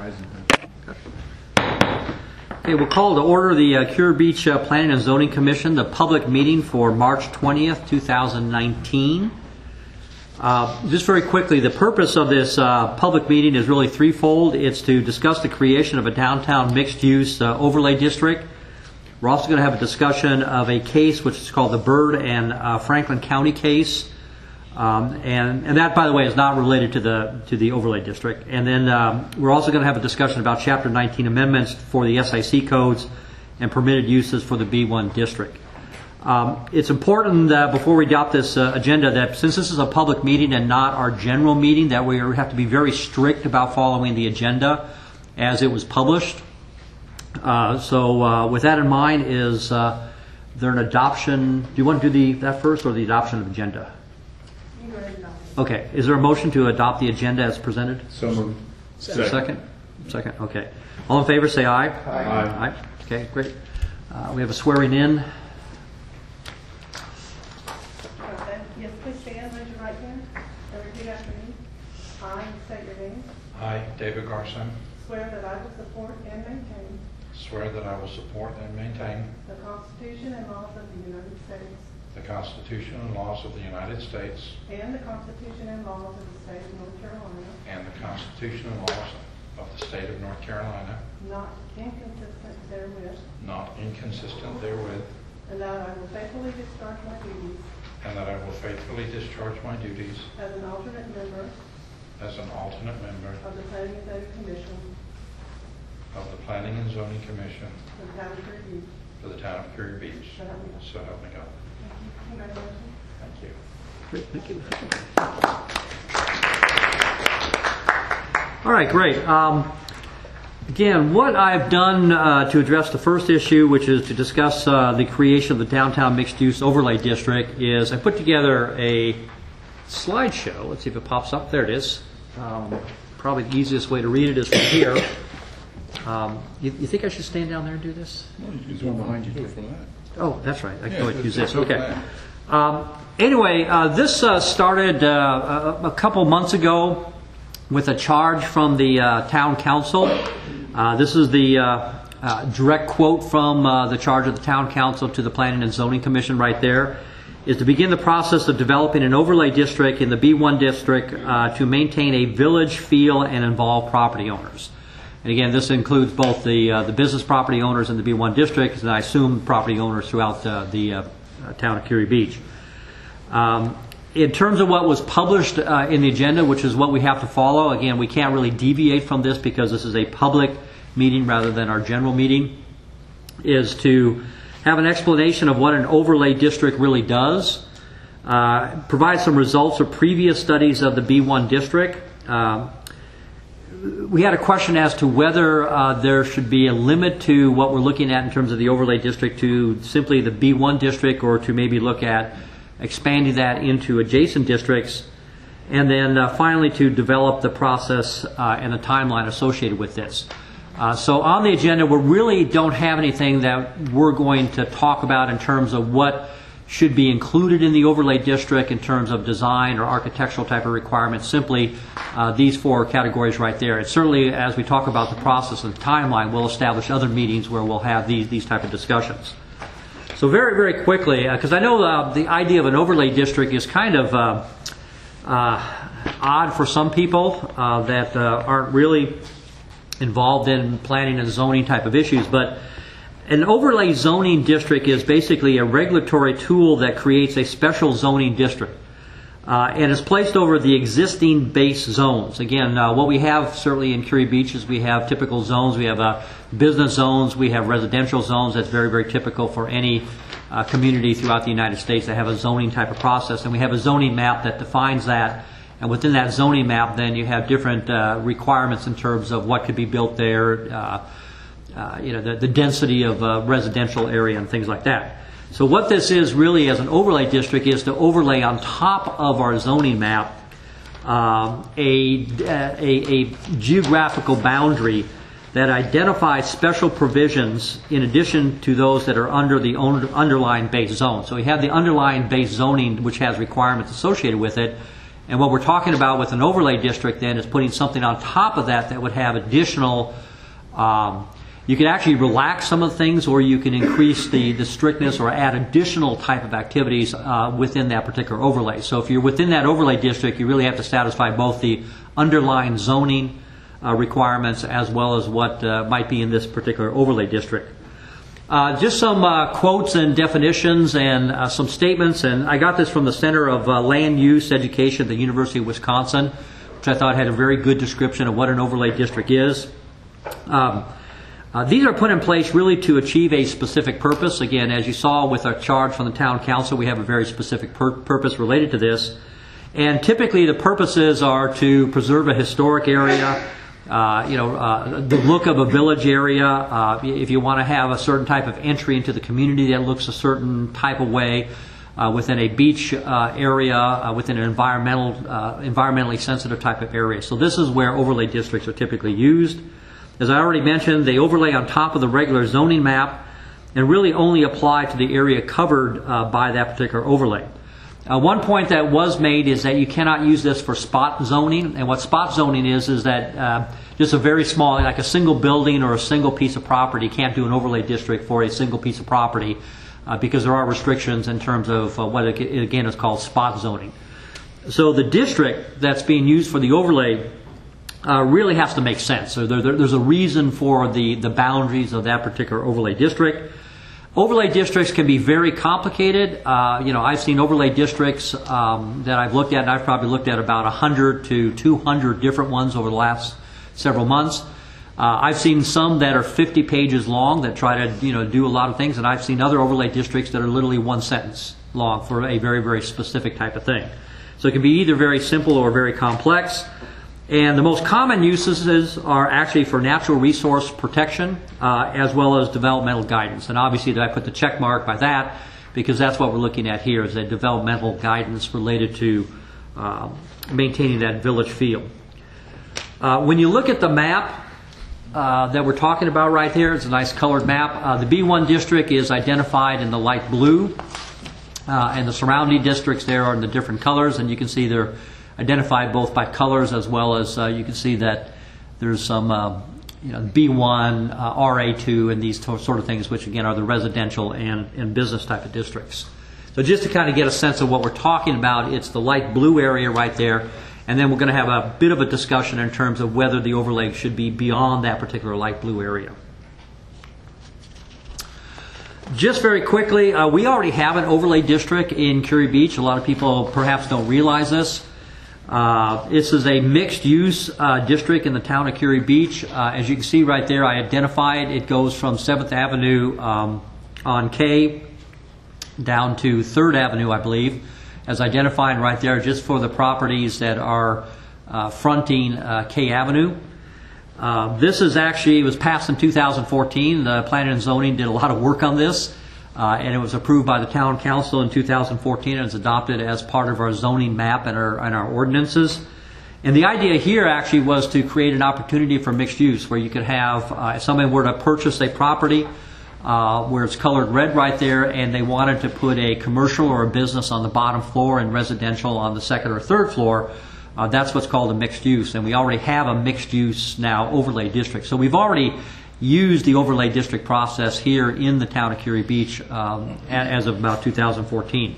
Okay, we'll call to order the Cure Beach Planning and Zoning Commission, the public meeting for March 20th, 2019. Just very quickly, the purpose of this public meeting is really threefold. It's to discuss the creation of a downtown mixed-use overlay district. We're also going to have a discussion of a case which is called the Byrd and Franklin County case. And that, by the way, is not related to the overlay district. And then we're also going to have a discussion about Chapter 19 amendments for the SIC codes and permitted uses for the B1 district. It's important before we adopt this agenda that since this is a public meeting and not our general meeting, that we have to be very strict about following the agenda as it was published. So with that in mind, is there an adoption? Do you want to do that first or the adoption of agenda? Okay. Is there a motion to adopt the agenda as presented? So moved. Second? Second. Okay. All in favor say aye. Aye. Aye. Okay, great. We have a swearing in. Yes, please stand, raise your right hand, and repeat after me. I state your name. I, David Garson, Swear that I will support and maintain swear that I will support and maintain the Constitution and laws of the United States the Constitution and laws of the United States and the Constitution and laws of the state of North Carolina, and the Constitution and laws of the state of North Carolina, not inconsistent therewith, not inconsistent therewith, and that I will faithfully discharge my duties and that I will faithfully discharge my duties as an alternate member as an alternate member of the Planning and Zoning Commission of the Planning and Zoning Commission for the town of Cary Beach. for the town of Cary Beach. So help me God. So help me God. Congratulations. Thank you. Great, thank you. All right, great. Again, what I've done to address the first issue, which is to discuss the creation of the downtown mixed-use overlay district, is I put together a slideshow. Let's see if it pops up. There it is. Probably the easiest way to read it is from here. You think I should stand down there and do this? There's one behind you for that. Oh, that's right. I can always use this. Okay. Anyway, this started a couple months ago with a charge from the town council. This is the direct quote from the charge of the town council to the Planning and Zoning Commission right there, is to begin the process of developing an overlay district in the B1 district to maintain a village feel and involve property owners. And again, this includes both the business property owners in the B1 district, and I assume property owners throughout the town of Cary Beach. In terms of what was published in the agenda, which is what we have to follow, again, we can't really deviate from this because this is a public meeting rather than our general meeting, is to have an explanation of what an overlay district really does, provide some results of previous studies of the B1 district. We had a question as to whether there should be a limit to what we're looking at in terms of the overlay district to simply the B1 district, or to maybe look at expanding that into adjacent districts, and then finally to develop the process and the timeline associated with this. So on the agenda, we really don't have anything that we're going to talk about in terms of what should be included in the overlay district in terms of design or architectural type of requirements. Simply these four categories right there. And certainly as we talk about the process and the timeline, we'll establish other meetings where we'll have these type of discussions. So very, very quickly, because I know the idea of an overlay district is kind of odd for some people that aren't really involved in planning and zoning type of issues, but an overlay zoning district is basically a regulatory tool that creates a special zoning district and is placed over the existing base zones. Again, what we have certainly in Cary Beach is we have typical zones. We have business zones. We have residential zones. That's very, very typical for any community throughout the United States that have a zoning type of process. And we have a zoning map that defines that. And within that zoning map, then you have different requirements in terms of what could be built there, the density of residential area and things like that. So what this is really as an overlay district is to overlay on top of our zoning map a geographical boundary that identifies special provisions in addition to those that are under the underlying base zone. So we have the underlying base zoning which has requirements associated with it, And what we're talking about with an overlay district then is putting something on top of that that would have additional, you can actually relax some of the things, or you can increase the strictness or add additional type of activities within that particular overlay. So if you're within that overlay district, you really have to satisfy both the underlying zoning requirements as well as what might be in this particular overlay district. Just some quotes and definitions and some statements, and I got this from the Center of Land Use Education at the University of Wisconsin, which I thought had a very good description of what an overlay district is. These are put in place really to achieve a specific purpose. Again, as you saw with our charge from the Town Council, we have a very specific purpose related to this. And typically the purposes are to preserve a historic area, the look of a village area. If you want to have a certain type of entry into the community that looks a certain type of way, within a beach area, within an environmentally sensitive type of area. So this is where overlay districts are typically used. As I already mentioned, they overlay on top of the regular zoning map and really only apply to the area covered by that particular overlay. One point that was made is that you cannot use this for spot zoning, and what spot zoning is that just a very small, like a single building or a single piece of property, you can't do an overlay district for a single piece of property because there are restrictions in terms of what it again is called spot zoning. So the district that's being used for the overlay really has to make sense. So there's a reason for the boundaries of that particular overlay district. Overlay districts can be very complicated. I've seen overlay districts that I've looked at, and I've probably looked at about 100 to 200 different ones over the last several months. I've seen some that are 50 pages long that try to do a lot of things, and I've seen other overlay districts that are literally one sentence long for a very, very specific type of thing. So it can be either very simple or very complex. And the most common uses are actually for natural resource protection as well as developmental guidance. And obviously I put the check mark by that because that's what we're looking at here, is a developmental guidance related to maintaining that village feel. When you look at the map that we're talking about right here, it's a nice colored map. The B1 district is identified in the light blue, and the surrounding districts there are in the different colors, and you can see they're identified both by colors as well as you can see that there's some B1, RA2, and these sort of things, which again are the residential and business type of districts. So just to kind of get a sense of what we're talking about, it's the light blue area right there, and then we're going to have a bit of a discussion in terms of whether the overlay should be beyond that particular light blue area. Just very quickly, we already have an overlay district in Curie Beach. A lot of people perhaps don't realize this. This is a mixed-use district in the town of Curie Beach. As you can see right there, I identified it goes from 7th Avenue on K down to 3rd Avenue, I believe, as identified right there just for the properties that are fronting K Avenue. This is actually, it was passed in 2014. The Planning and Zoning did a lot of work on this. And it was approved by the Town Council in 2014 and is adopted as part of our zoning map and our ordinances. And the idea here actually was to create an opportunity for mixed use where you could have, if someone were to purchase a property where it's colored red right there and they wanted to put a commercial or a business on the bottom floor and residential on the 2nd or 3rd floor, that's what's called a mixed use. And we already have a mixed use now overlay district. So we've already used the overlay district process here in the town of Curie Beach as of about 2014.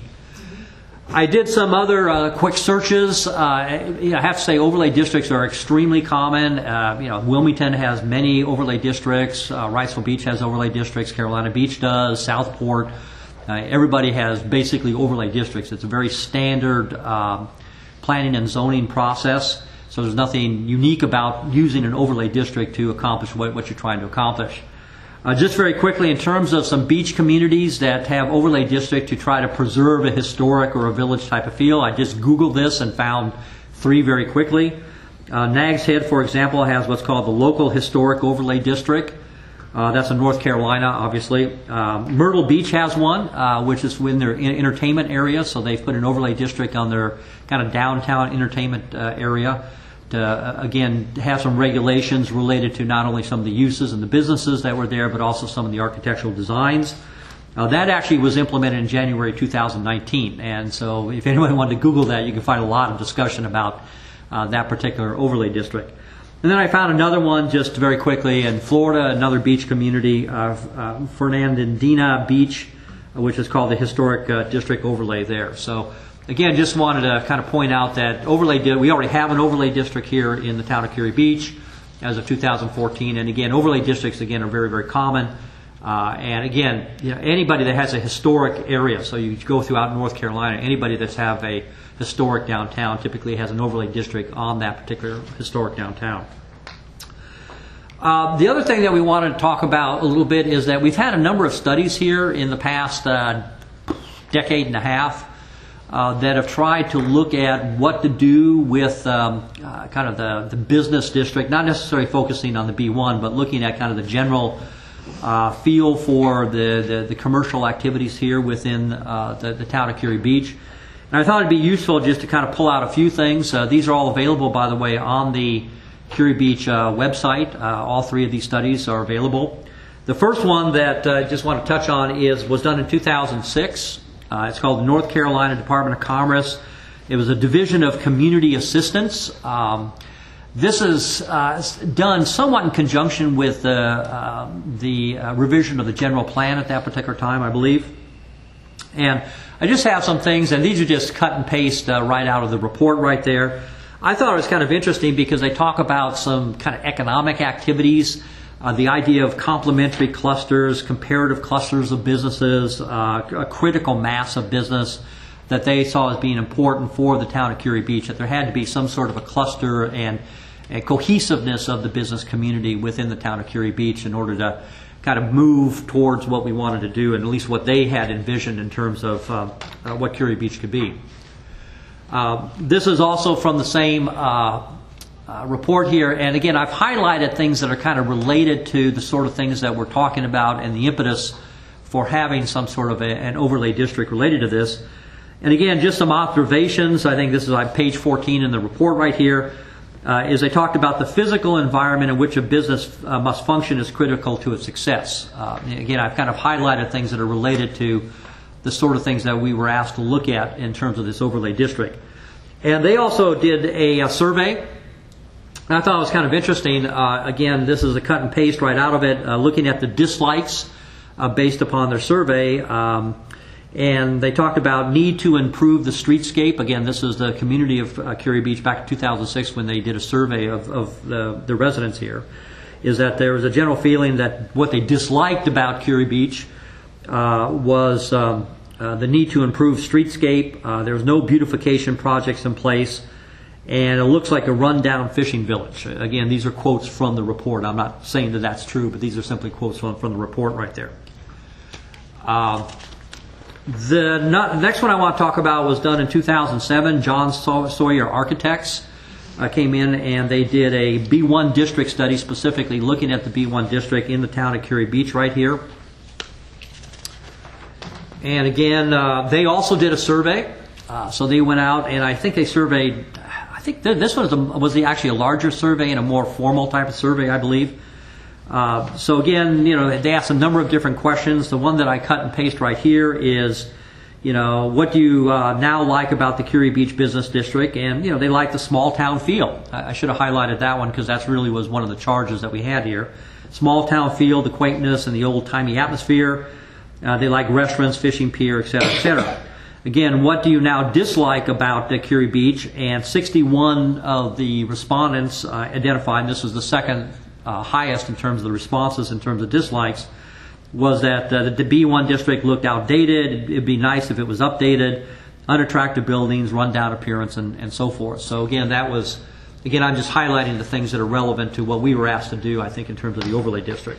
I did some other quick searches. I have to say overlay districts are extremely common. Wilmington has many overlay districts. Wrightsville Beach has overlay districts. Carolina Beach does. Southport. Everybody has basically overlay districts. It's a very standard planning and zoning process. So there's nothing unique about using an overlay district to accomplish what you're trying to accomplish. Just very quickly, in terms of some beach communities that have overlay district to try to preserve a historic or a village type of feel, I just Googled this and found 3 very quickly. Nags Head, for example, has what's called the Local Historic Overlay District. That's in North Carolina, obviously. Myrtle Beach has one, which is in their entertainment area, so they've put an overlay district on their kind of downtown entertainment area. Again, have some regulations related to not only some of the uses and the businesses that were there, but also some of the architectural designs. That actually was implemented in January 2019, and so if anyone wanted to Google that, you can find a lot of discussion about that particular overlay district. And then I found another one just very quickly in Florida, another beach community, Fernandina Beach, which is called the Historic District Overlay there. So again, just wanted to kind of point out that we already have an overlay district here in the town of Curie Beach as of 2014, and again, overlay districts again are very, very common. And again, anybody that has a historic area, so you go throughout North Carolina, anybody that's have a historic downtown typically has an overlay district on that particular historic downtown. The other thing that we wanted to talk about a little bit is that we've had a number of studies here in the past decade and a half that have tried to look at what to do with kind of the business district, not necessarily focusing on the B1, but looking at kind of the general feel for the commercial activities here within the town of Curie Beach. And I thought it'd be useful just to kind of pull out a few things. These are all available, by the way, on the Curie Beach website. All three of these studies are available. The first one that I just want to touch on was done in 2006. It's called the North Carolina Department of Commerce. It was a Division of Community Assistance. This is done somewhat in conjunction with the revision of the general plan at that particular time, I believe. And I just have some things, and these are just cut and paste right out of the report right there. I thought it was kind of interesting because they talk about some kind of economic activities, the idea of complementary clusters, comparative clusters of businesses, a critical mass of business that they saw as being important for the town of Curie Beach, that there had to be some sort of a cluster and a cohesiveness of the business community within the town of Curie Beach in order to kind of move towards what we wanted to do, and at least what they had envisioned in terms of what Curie Beach could be. This is also from the same report here, and again, I've highlighted things that are kind of related to the sort of things that we're talking about and the impetus for having some sort of an overlay district related to this. And again, just some observations. I think this is like page 14 in the report right here. Is they talked about the physical environment in which a business must function is critical to its success. Again, I've kind of highlighted things that are related to the sort of things that we were asked to look at in terms of this overlay district. And they also did a survey. And I thought it was kind of interesting. Again, this is a cut and paste right out of it, looking at the dislikes based upon their survey. And they talked about need to improve the streetscape. Again, this is the community of Curie Beach back in 2006 when they did a survey of the residents here, is that there was a general feeling that what they disliked about Curie Beach was the need to improve streetscape. There was no beautification projects in place, and it looks like a rundown fishing village. Again, these are quotes from the report. I'm not saying that that's true, but these are simply quotes from the report right there. The next one I want to talk about was done in 2007. John Sawyer Architects came in and they did a B1 district study, specifically looking at the B1 district in the town of Curie Beach right here. And again, they also did a survey. So they went out and I think they surveyed, I think this one was actually a larger survey and a more formal type of survey, I believe. So again, they asked a number of different questions. The one that I cut and paste right here is, what do you now like about the Curie Beach Business District? And, they like the small town feel. I should have highlighted that one because that really was one of the charges that we had here. Small town feel, the quaintness, and the old-timey atmosphere. They like restaurants, fishing pier, et cetera, et cetera. Again, what do you now dislike about Curie Beach? And 61 of the respondents identified, and this was the second highest in terms of the responses in terms of dislikes, was that the B1 district looked outdated. It'd be nice if it was updated, unattractive buildings, rundown appearance, and so forth. So again, I'm just highlighting the things that are relevant to what we were asked to do, I think, in terms of the overlay district.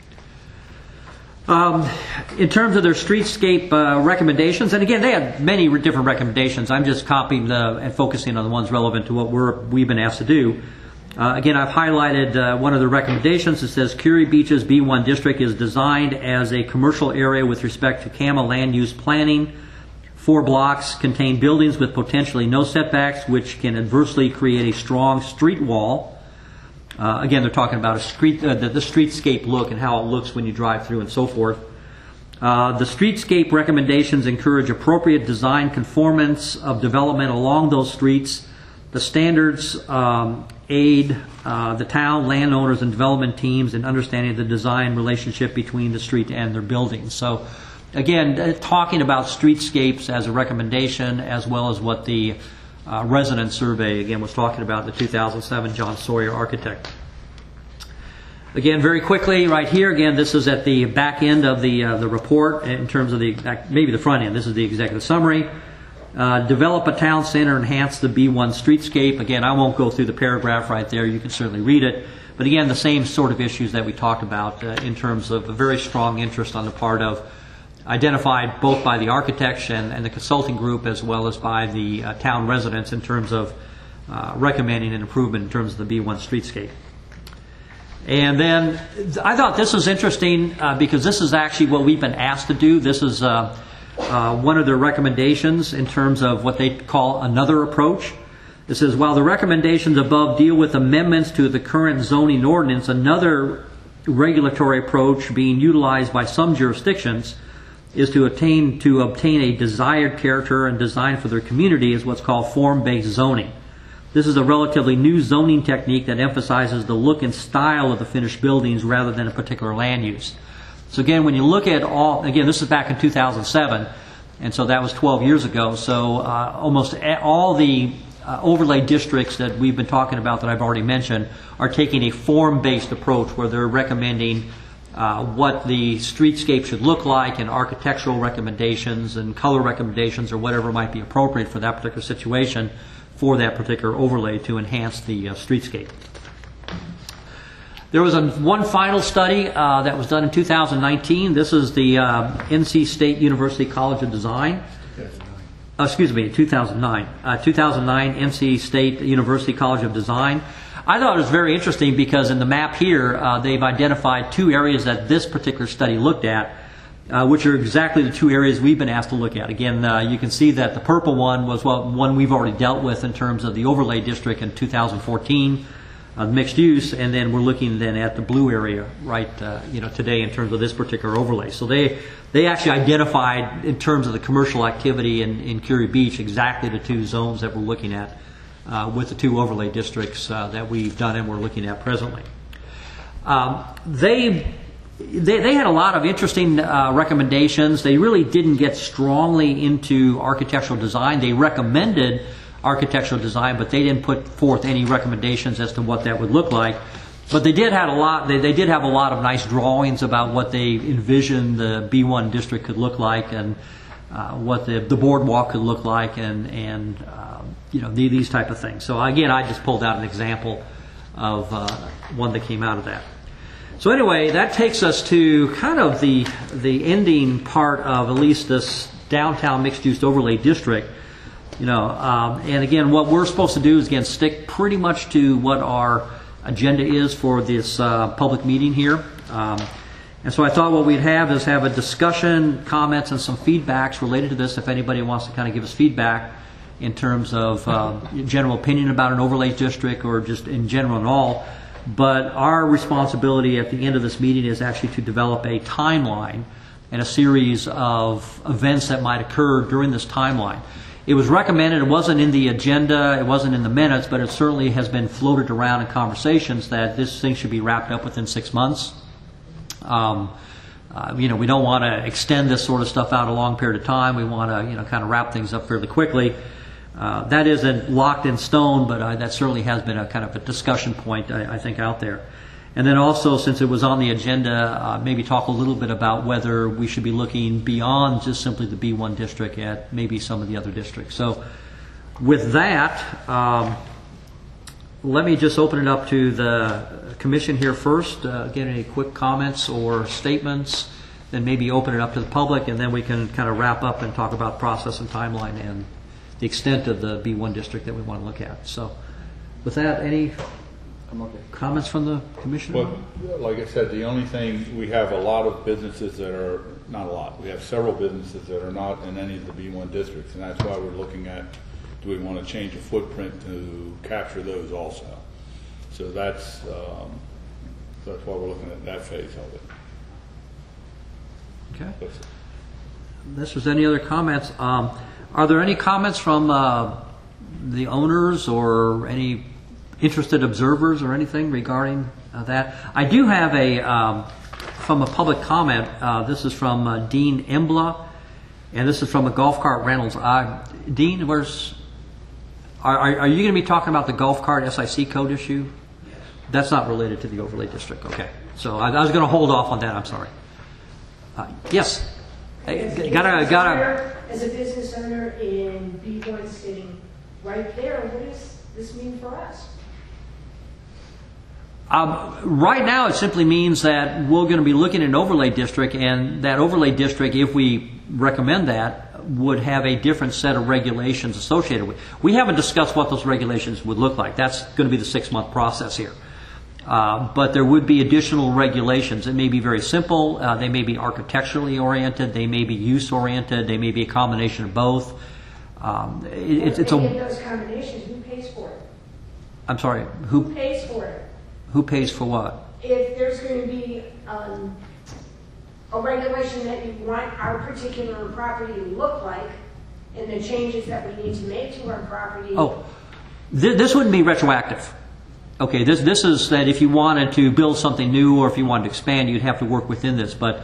In terms of their streetscape recommendations, and again, they had many different recommendations. I'm just copying and focusing on the ones relevant to what we've been asked to do. Again, I've highlighted one of the recommendations. It says Curie Beach's B1 district is designed as a commercial area with respect to CAMA land use planning. 4 blocks contain buildings with potentially no setbacks, which can adversely create a strong street wall. Again, they're talking about the streetscape look and how it looks when you drive through and so forth. The streetscape recommendations encourage appropriate design conformance of development along those streets. The standards aid the town, landowners, and development teams in understanding the design relationship between the street and their buildings. So, again, talking about streetscapes as a recommendation, as well as what the resident survey, again, was talking about, the 2007 John Sawyer architect. Again, very quickly, right here, again, this is at the back end of the report in terms of maybe the front end. This is the executive summary. Develop a town center, enhance the B1 streetscape. Again, I won't go through the paragraph right there. You can certainly read it. But again, the same sort of issues that we talked about in terms of a very strong interest on the part of, identified both by the architects and the consulting group, as well as by the town residents in terms of recommending an improvement in terms of the B1 streetscape. And then I thought this was interesting because this is actually what we've been asked to do. This is one of their recommendations in terms of what they call another approach. It says, while the recommendations above deal with amendments to the current zoning ordinance, another regulatory approach being utilized by some jurisdictions is to obtain a desired character and design for their community is what's called form-based zoning. This is a relatively new zoning technique that emphasizes the look and style of the finished buildings rather than a particular land use. So again, when you look at again, this is back in 2007, and so that was 12 years ago. So almost all the overlay districts that we've been talking about that I've already mentioned are taking a form-based approach where they're recommending what the streetscape should look like, and architectural recommendations and color recommendations or whatever might be appropriate for that particular situation for that particular overlay to enhance the streetscape. There was one final study that was done in 2019. This is the NC State University College of Design. 2009. 2009 NC State University College of Design. I thought it was very interesting because in the map here, they've identified two areas that this particular study looked at, which are exactly the two areas we've been asked to look at. Again, you can see that the purple one was one we've already dealt with in terms of the overlay district in 2014, mixed use, and then we're looking then at the blue area right today in terms of this particular overlay. So they actually identified in terms of the commercial activity in Curie Beach exactly the two zones that we're looking at with the two overlay districts that we've done and we're looking at presently. They had a lot of interesting recommendations. They really didn't get strongly into architectural design. They recommended architectural design, but they didn't put forth any recommendations as to what that would look like. But they did have a lot. They did have a lot of nice drawings about what they envisioned the B1 district could look like, and what the boardwalk could look like, and these type of things. So again, I just pulled out an example of one that came out of that. So anyway, that takes us to kind of the ending part of at least this downtown mixed-use overlay district. And again, what we're supposed to do is again stick pretty much to what our agenda is for this public meeting here. And so I thought what we'd have is have a discussion, comments, and some feedbacks related to this. If anybody wants to kind of give us feedback in terms of general opinion about an overlay district or just in general and all. But our responsibility at the end of this meeting is actually to develop a timeline and a series of events that might occur during this timeline. It was recommended, it wasn't in the agenda, it wasn't in the minutes, but it certainly has been floated around in conversations that this thing should be wrapped up within 6 months. We don't want to extend this sort of stuff out a long period of time. We want to, kind of wrap things up fairly quickly. That isn't locked in stone, but that certainly has been a kind of a discussion point, I think, out there. And then also, since it was on the agenda, maybe talk a little bit about whether we should be looking beyond just simply the B1 district at maybe some of the other districts. So with that, let me just open it up to the commission here first. Get any quick comments or statements, then maybe open it up to the public, and then we can kind of wrap up and talk about process and timeline and the extent of the B1 district that we want to look at. So with that, any comments from the commission? Well, like I said, the only thing, we have a lot of businesses that are, not a lot, we have several businesses that are not in any of the B1 districts, and that's why we're looking at, do we want to change the footprint to capture those also? So that's why we're looking at that phase of it. Okay. That's it. Unless there's any other comments, are there any comments from the owners or any interested observers or anything regarding that? I do have from a public comment. This is from Dean Embla, and this is from a golf cart rentals. Dean, are you going to be talking about the golf cart SIC code issue? Yes. That's not related to the overlay district. Okay. So I was going to hold off on that. I'm sorry. Yes. As a business owner in B1 sitting right there, what does this mean for us? Right now, it simply means that we're going to be looking at an overlay district, and that overlay district, if we recommend that, would have a different set of regulations associated with it. We haven't discussed what those regulations would look like. That's going to be the 6-month process here. But there would be additional regulations. It may be very simple. They may be architecturally oriented. They may be use oriented. They may be a combination of both. If those combinations, who pays for it? I'm sorry. Who pays for it? Who pays for what? If there's going to be a regulation that you want our particular property to look like, and the changes that we need to make to our property. Oh, this wouldn't be retroactive. Okay, this is that if you wanted to build something new or if you wanted to expand, you'd have to work within this. But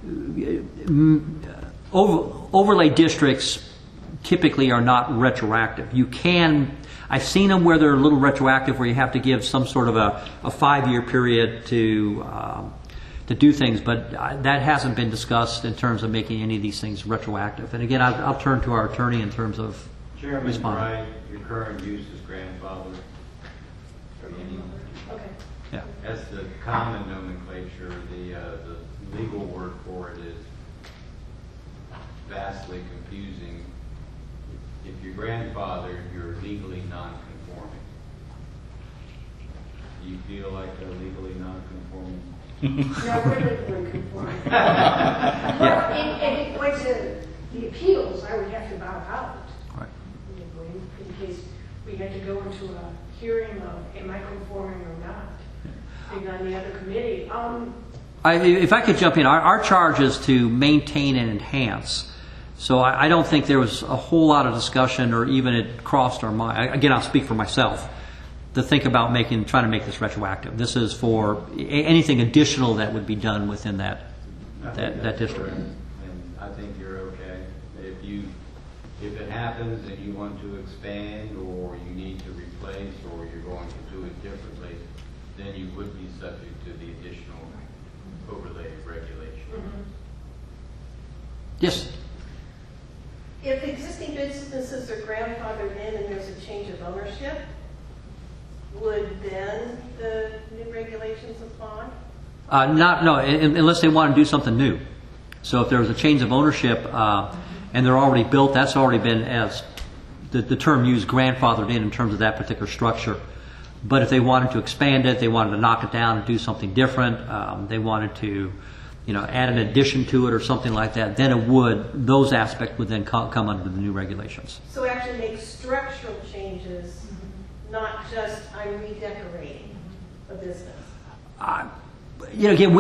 overlay districts typically are not retroactive. You can, I've seen them where they're a little retroactive, where you have to give some sort of a 5-year period to do things, but that hasn't been discussed in terms of making any of these things retroactive. And again, I'll turn to our attorney in terms of Chairman responding. Wright, your current use is grandfather. Okay. Yeah. That's the common nomenclature. The legal word for it is vastly confusing. If you're grandfather, you're legally non-conforming. Do you feel like a legally non-conforming? No, we're legally conforming. But if it went to the appeals, I would have to bow out. Right. In case we had to go into a hearing of am I conforming or not, being on the other committee. If I could jump in, our charge is to maintain and enhance. So I don't think there was a whole lot of discussion or even it crossed our mind. Again, I'll speak for myself, to think about trying to make this retroactive. This is for anything additional that would be done within that district. And I think you're okay. If it happens and you want to expand or you need to replace or you're going to do it differently, then you would be subject to the additional overlay regulation. Mm-hmm. Yes. If existing businesses are grandfathered in and there's a change of ownership, would then the new regulations apply? Unless they want to do something new. So if there was a change of ownership and they're already built, that's already been, as the term used, grandfathered in terms of that particular structure. But if they wanted to expand it, they wanted to knock it down and do something different, they wanted to, add an addition to it or something like that, then those aspects would then come under the new regulations. So actually make structural changes, not just I'm redecorating a business. Again,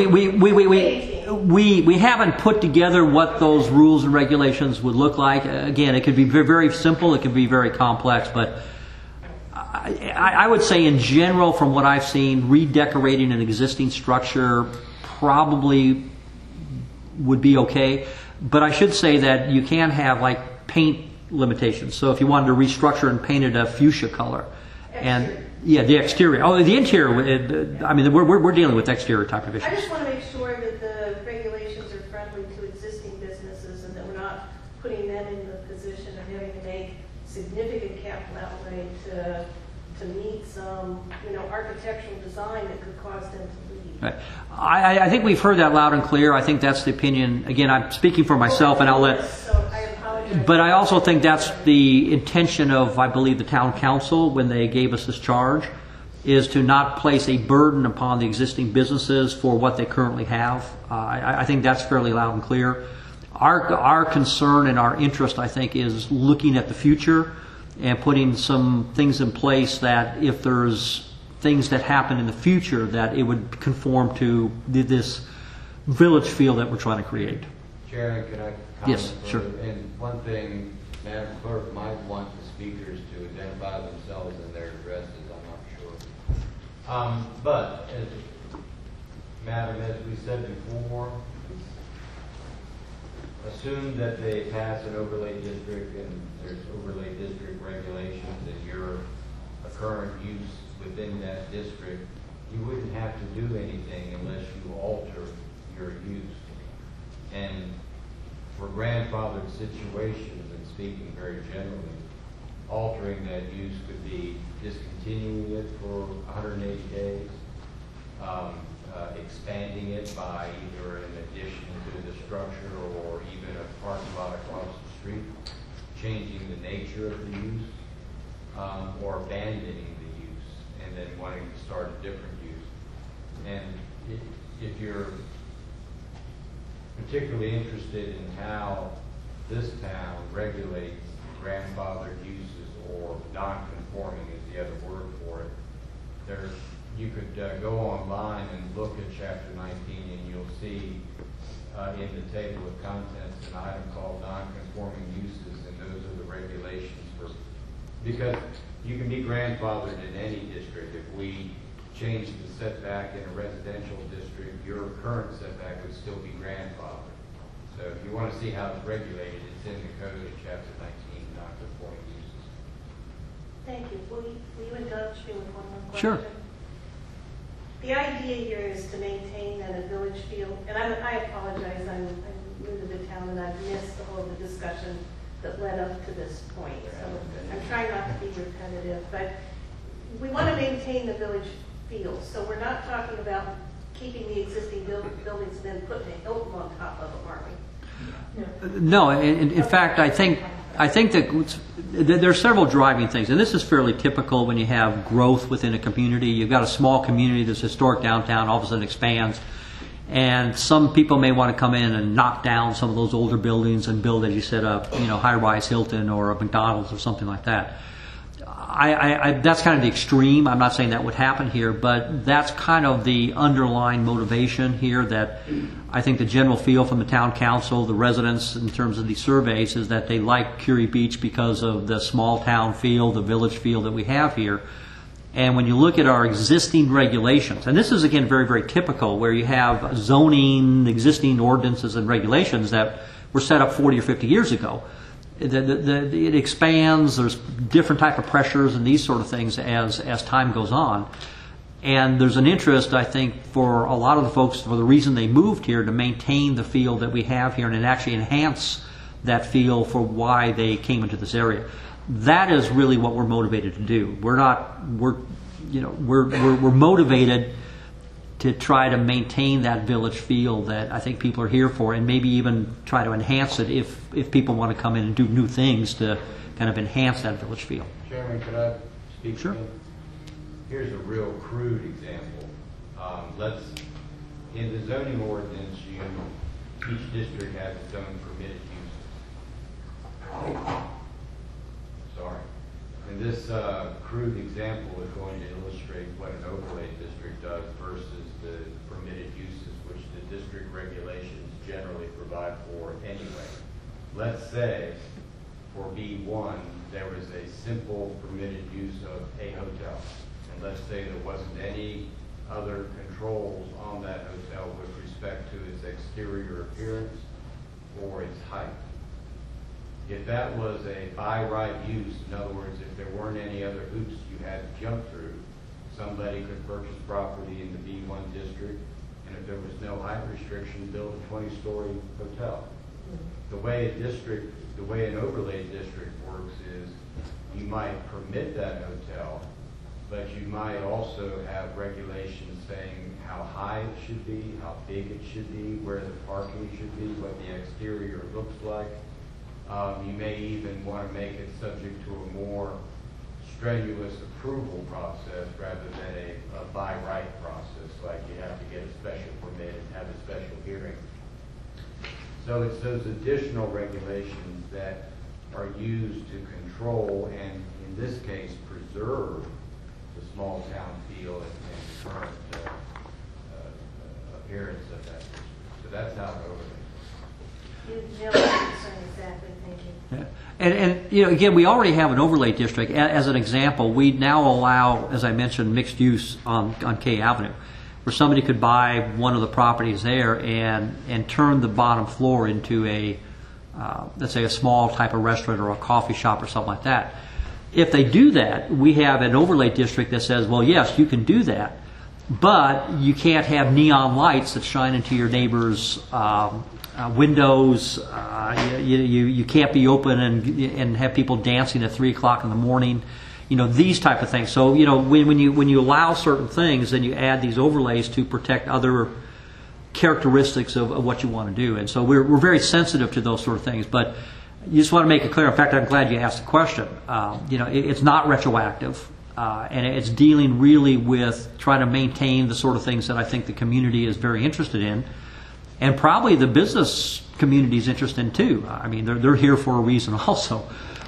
we haven't put together what those rules and regulations would look like. Again, it could be very, very simple. It could be very complex. But I would say, in general, from what I've seen, redecorating an existing structure probably would be okay. But I should say that you can have like paint limitations. So if you wanted to restructure and paint it a fuchsia color, and yeah, the exterior. Oh, the interior. We're dealing with exterior type of issues. I just want to make sure that the regulations are friendly to existing businesses and that we're not putting them in the position of having to make significant capital outlay to meet some, architectural design that could cause them to leave. Right. I think we've heard that loud and clear. I think that's the opinion. Again, I'm speaking for myself, and I'll let. So I apologize. But I also think that's the intention of, I believe, the town council when they gave us this charge, is to not place a burden upon the existing businesses for what they currently have. I think that's fairly loud and clear. Our concern and our interest, I think, is looking at the future and putting some things in place that if there's things that happen in the future, that it would conform to this village feel that we're trying to create. Chairman, can I comment? Yes, sure. further? And one thing, Madam Clerk might want the speakers to identify themselves and their addresses, I'm not sure. But, Madam, as we said before, assume that they pass an overlay district and there's overlay district regulations and you're a current use within that district, you wouldn't have to do anything unless you alter your use. And for grandfathered situations, and speaking very generally, altering that use could be discontinuing it for 180 days, expanding it by either an addition to the structure or even a parking lot across the street, changing the nature of the use, or abandoning the use and then wanting to start a different use. And if you're particularly interested in how this town regulates grandfathered uses, or non-conforming is the other word for it, you could go online and look at Chapter 19 and you'll see in the table of contents an item called non-conforming uses, and those are the regulations for, because you can be grandfathered in any district. If we change the setback in a residential district, your current setback would still be grandfathered. So if you want to see how it's regulated, it's in the code in Chapter 19, non-conforming uses. Thank you. Will you indulge me with one more question? Sure. The idea here is to maintain that a village feel, and I apologize, I'm new to the town and I've missed the whole of the discussion that led up to this point. So I'm trying not to be repetitive, but we want to maintain the village feel. So we're not talking about keeping the existing buildings and then putting a Hilton on top of them, are we? No, in fact, I think that there are several driving things, and this is fairly typical when you have growth within a community. You've got a small community that's historic downtown, all of a sudden expands, and some people may want to come in and knock down some of those older buildings and build, as you said, a high-rise Hilton or a McDonald's or something like that. That's kind of the extreme. I'm not saying that would happen here, but that's kind of the underlying motivation here, that I think the general feel from the town council, the residents in terms of these surveys, is that they like Curie Beach because of the small town feel, the village feel that we have here. And when you look at our existing regulations, and this is again very, very typical, where you have zoning, existing ordinances and regulations that were set up 40 or 50 years ago. It expands, there's different type of pressures and these sort of things as time goes on. And there's an interest, I think, for a lot of the folks, for the reason they moved here, to maintain the feel that we have here and actually enhance that feel for why they came into this area. That is really what we're motivated to do. We're motivated to try to maintain that village feel that I think people are here for, and maybe even try to enhance it if people want to come in and do new things to kind of enhance that village feel. Chairman, could I speak? Sure. Again? Here's a real crude example. In the zoning ordinance, each district has its own permitted use. Sorry. And this crude example is going to illustrate what an overlay district does versus the permitted uses, which the district regulations generally provide for anyway. Let's say for B1 there was a simple permitted use of a hotel, and let's say there wasn't any other controls on that hotel with respect to its exterior appearance or its height. If that was a by right use, in other words, if there weren't any other hoops you had to jump through, somebody could purchase property in the B1 district, and if there was no height restriction, build a 20-story hotel. The way an overlay district works is you might permit that hotel, but you might also have regulations saying how high it should be, how big it should be, where the parking should be, what the exterior looks like. You may even want to make it subject to a more strenuous approval process rather than a by right process, like you have to get a special permit and have a special hearing. So it's those additional regulations that are used to control and, in this case, preserve the small town feel and current appearance of that district. So that's how it overlays. You nailed the concern exactly, thank you. Yeah. And you know, again, we already have an overlay district. As an example, we now allow, as I mentioned, mixed use on K Avenue, where somebody could buy one of the properties there and turn the bottom floor into a, let's say, a small type of restaurant or a coffee shop or something like that. If they do that, we have an overlay district that says, well, yes, you can do that, but you can't have neon lights that shine into your neighbor's windows. You can't be open and have people dancing at 3 o'clock in the morning. You know, these type of things. So, you know, when you allow certain things, then you add these overlays to protect other characteristics of what you want to do. And so we're very sensitive to those sort of things. But you just want to make it clear. In fact, I'm glad you asked the question. You know, it's not retroactive. And it's dealing really with trying to maintain the sort of things that I think the community is very interested in. And probably the business community is interested in too. I mean, they're here for a reason also.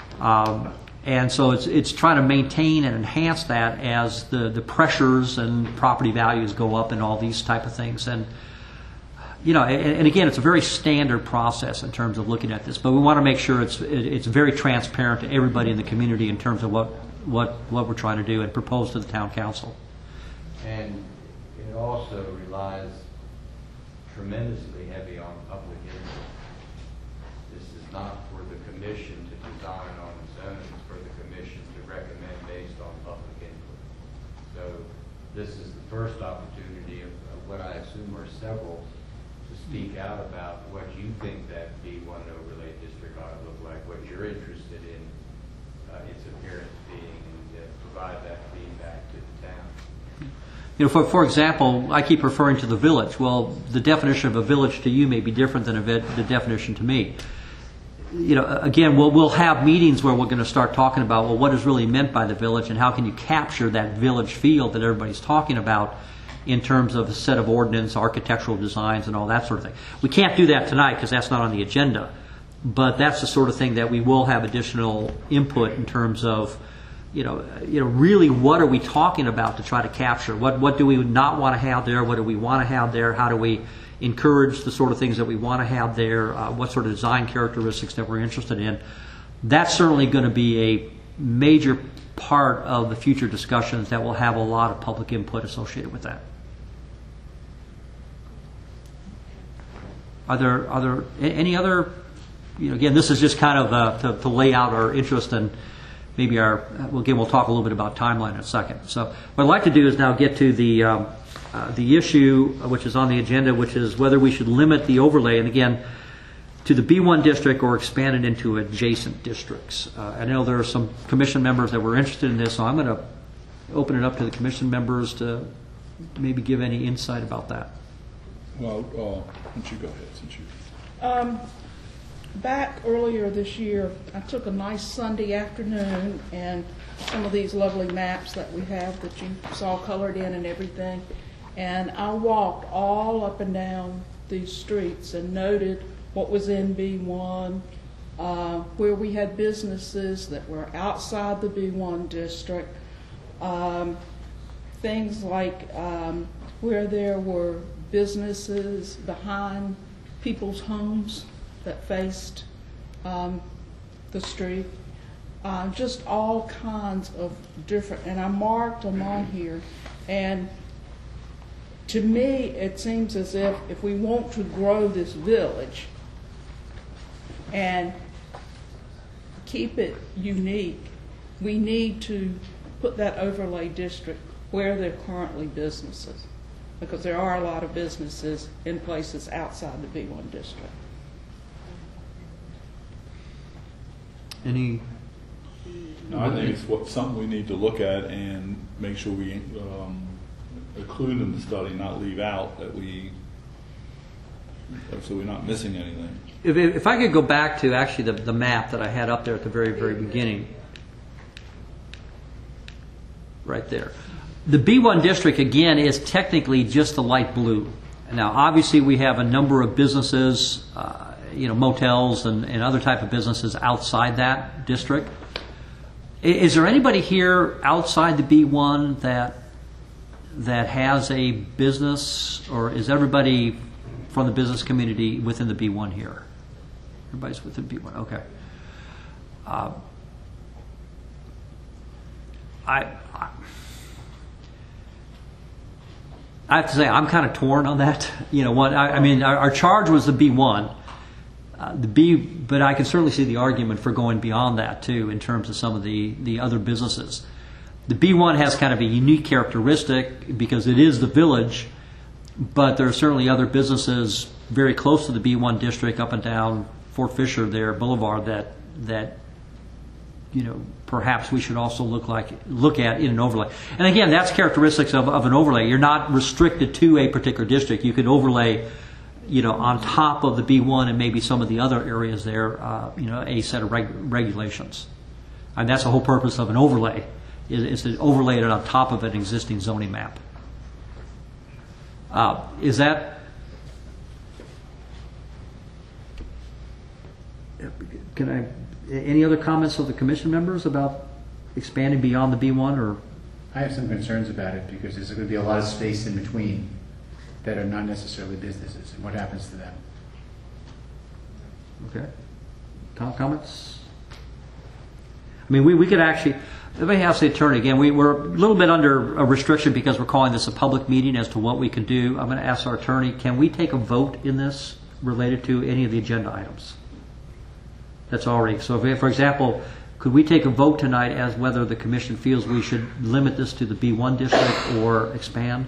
And so it's trying to maintain and enhance that as the pressures and property values go up and all these type of things. And you know, and again, it's a very standard process in terms of looking at this. But we want to make sure it's very transparent to everybody in the community in terms of what we're trying to do and propose to the town council. And it also relies tremendously heavy on public input. This is not for the commission to design on its own, it's for the commission to recommend based on public input. So this is the first opportunity of what I assume are several to speak out about what you think that B1 overlay district ought to look like, what you're interested in its appearance being, and provide that feedback to the town. You know, for example, I keep referring to the village. Well, the definition of a village to you may be different than the definition to me. You know, again, we'll have meetings where we're going to start talking about, well, what is really meant by the village and how can you capture that village feel that everybody's talking about in terms of a set of ordinance, architectural designs, and all that sort of thing. We can't do that tonight because that's not on the agenda. But that's the sort of thing that we will have additional input in terms of, you know, really what are we talking about to try to capture? What do we not want to have there? What do we want to have there? How do we encourage the sort of things that we want to have there? What sort of design characteristics that we're interested in? That's certainly going to be a major part of the future discussions that will have a lot of public input associated with that. Are there any other? You know, again, this is just kind of to lay out our interest and maybe we'll talk a little bit about timeline in a second. So what I'd like to do is now get to the issue which is on the agenda, which is whether we should limit the overlay, and again, to the B1 district or expand it into adjacent districts. I know there are some commission members that were interested in this, so I'm going to open it up to the commission members to maybe give any insight about that. Well, why don't you go ahead since you... Back earlier this year, I took a nice Sunday afternoon and some of these lovely maps that we have that you saw colored in and everything, and I walked all up and down these streets and noted what was in B1, where we had businesses that were outside the B1 district, things like where there were businesses behind people's homes that faced the street, just all kinds of different, and I marked them on here. And to me, it seems as if we want to grow this village and keep it unique, we need to put that overlay district where there are currently businesses, because there are a lot of businesses in places outside the B1 district. Any? No, I think it's something we need to look at and make sure we include in the study, not leave out, that so we're not missing anything. If I could go back to actually the map that I had up there at the very, very beginning. Right there. The B1 district, again, is technically just the light blue. Now, obviously, we have a number of businesses, motels and other type of businesses outside that district. Is there anybody here outside the B1 that has a business, or is everybody from the business community within the B1 here? Everybody's within B1, okay. I have to say, I'm kind of torn on that. You know, I mean, our charge was the B1. But I can certainly see the argument for going beyond that too, in terms of some of the other businesses. The B1 has kind of a unique characteristic because it is the village, but there are certainly other businesses very close to the B1 district, up and down Fort Fisher there, Boulevard, that you know, perhaps we should also look at in an overlay. And again, that's characteristics of an overlay. You're not restricted to a particular district. You could overlay, you know, on top of the B1 and maybe some of the other areas there, you know, a set of regulations. And that's the whole purpose of an overlay, is to overlay it on top of an existing zoning map. Is that... Can I... Any other comments of the commission members about expanding beyond the B1? Or I have some concerns about it because there's going to be a lot of space in between that are not necessarily businesses, and what happens to them? Okay. Comments? I mean, we could actually, let me ask the attorney again. We're a little bit under a restriction because we're calling this a public meeting as to what we can do. I'm going to ask our attorney, can we take a vote in this related to any of the agenda items? That's already, so if, for example, could we take a vote tonight as whether the commission feels we should limit this to the B1 district or expand?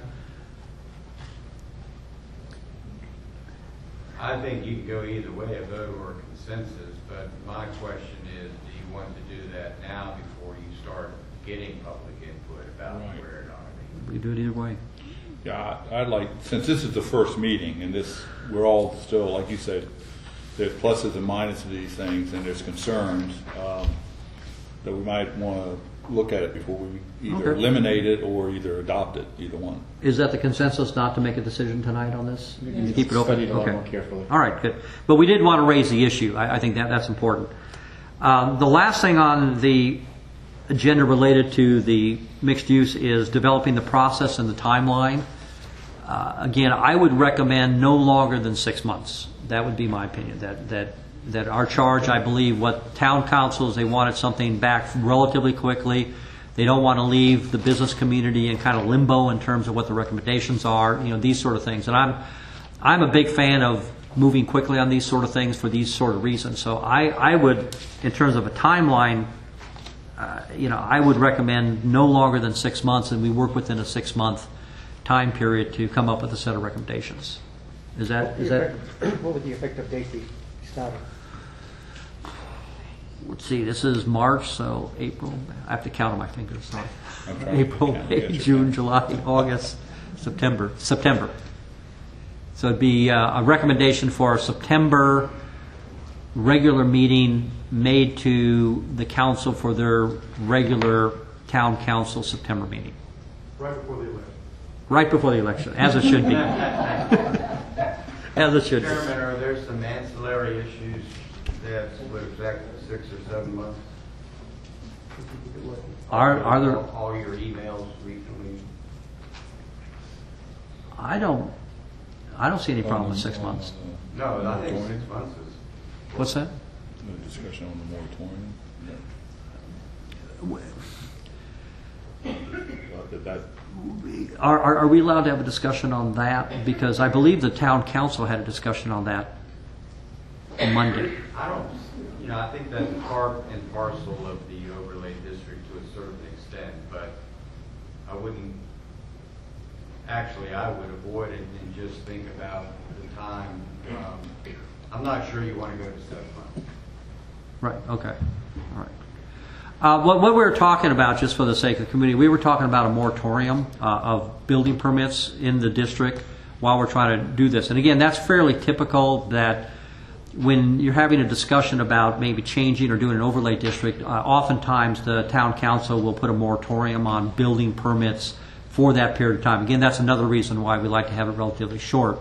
I think you can go either way, a vote or a consensus, but my question is, do you want to do that now before you start getting public input about Right. where it ought to be? We do it either way. Yeah, I'd like, since this is the first meeting, and we're all still, like you said, there's pluses and minuses to these things, and there's concerns, that we might want to look at it before we either Okay. eliminate it or either adopt it, either one. Is that the consensus not to make a decision tonight on this? We can Keep it open? study it a lot Okay. more carefully. All right, good. But we did want to raise the issue. I think that's important. The last thing on the agenda related to the mixed use is developing the process and the timeline. Again, I would recommend no longer than 6 months. That would be my opinion. That our charge, I believe, what town councils, they wanted something back relatively quickly. They don't want to leave the business community in kind of limbo in terms of what the recommendations are, you know, these sort of things. And I'm a big fan of moving quickly on these sort of things for these sort of reasons. So I would, in terms of a timeline, you know, I would recommend no longer than 6 months, and we work within a 6-month time period to come up with a set of recommendations. Is that? What would the effective date be starting? Let's see, this is March, so April, I have to count on my fingers, sorry. I'm trying to April, count, May, get you. June, July, August, September. So it'd be a recommendation for a September regular meeting made to the council for their regular town council September meeting. Right before the election. Right before the election, as it should be. As it should be. Chairman, are there some ancillary issues that would affect 6 or 7 months? Are there? All your emails recently? I don't see any problem with 6 months. No, I think 6 months is. What's that? No discussion on the moratorium? That Are we allowed to have a discussion on that? Because I believe the town council had a discussion on that on Monday. I don't, you know, I think that's part and parcel of the overlay district to a certain extent, but I wouldn't, actually, I would avoid it and just think about the time. I'm not sure you want to go to 7 months. Right, okay. All right. What we were talking about, just for the sake of the community, we were talking about a moratorium of building permits in the district while we're trying to do this. And again, that's fairly typical that when you're having a discussion about maybe changing or doing an overlay district, oftentimes the town council will put a moratorium on building permits for that period of time. Again, that's another reason why we like to have it relatively short.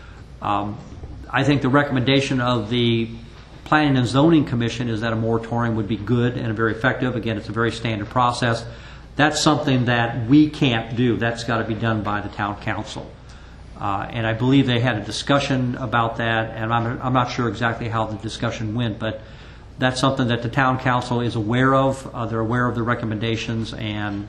I think the recommendation of the Planning and Zoning Commission is that a moratorium would be good and very effective. Again, it's a very standard process. That's something that we can't do. That's got to be done by the town council. And I believe they had a discussion about that, and I'm not sure exactly how the discussion went, but that's something that the town council is aware of. They're aware of the recommendations, and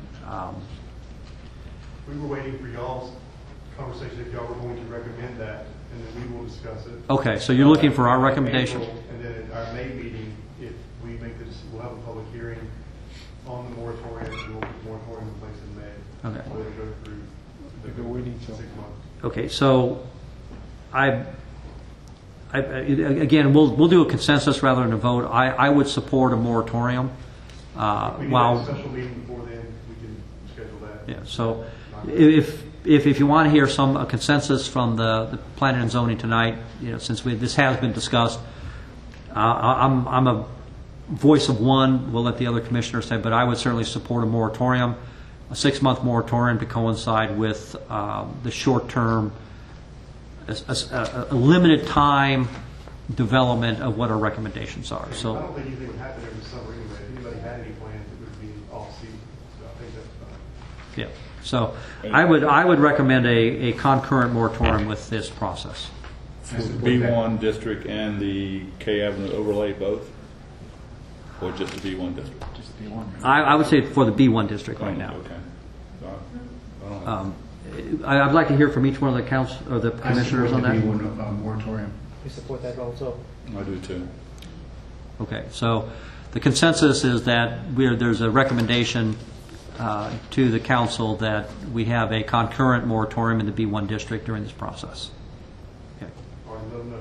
We were waiting for y'all's conversation, if y'all were going to recommend that, and then we will discuss it. okay, so you're looking for our recommendation. April, and then at our May meeting, if we make this, we'll have a public hearing on the moratorium, and we'll put the moratorium in place in May. Okay. So it'll go through the 6 months. Okay, so again, we'll do a consensus rather than a vote. I would support a moratorium. If we need a While special meeting before then, we can schedule that. yeah, so if you want to hear a consensus from the planning and zoning tonight, since this has been discussed, I'm a voice of one. We'll let the other commissioners say, but I would certainly support a moratorium, a 6-month moratorium to coincide with the short-term, a limited time development of what our recommendations are. I So, don't think anything would happen over the summer anyway. If anybody had any plans, it would be off-season, so I think that's fine. yeah. So I would recommend a concurrent moratorium with this process. I support that. B1 district and the K Avenue overlay both? Or just the B1 district? Just be one. I would say for the B1 district right now. Okay. So I don't know. I'd like to hear from each one of the council or the I commissioners support on the that. B1 moratorium. We support that also. I do too. Okay, so the consensus is that there's a recommendation to the council that we have a concurrent moratorium in the B1 district during this process. Okay. Or no.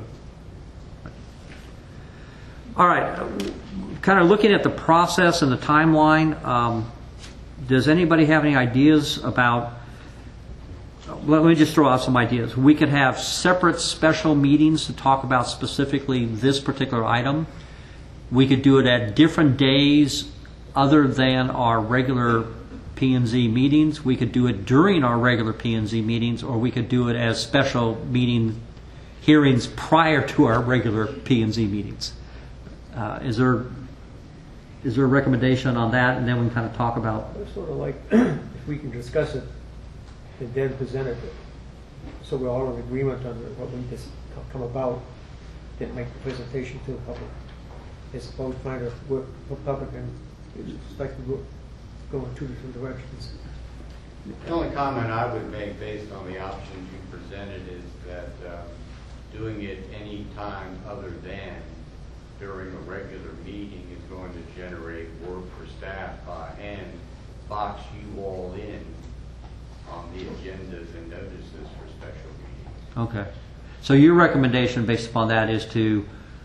All right, kind of looking at the process and the timeline, does anybody have any ideas about, let me just throw out some ideas. We could have separate special meetings to talk about specifically this particular item. We could do it at different days other than our regular P&Z meetings. We could do it during our regular P&Z meetings, or we could do it as special hearings prior to our regular P&Z meetings. Is there a recommendation on that, and then we can kind of talk about? It's sort of like if we can discuss it and then present it, so we're all in agreement on what we just come about, then make the presentation to the public. As opposed to trying to work for public and it's like we go in two different directions. The only comment I would make based on the options you presented is that doing it any time other than during a regular meeting is going to generate work for staff and box you all in on the agendas and notices for special meetings. Okay. So your recommendation based upon that is to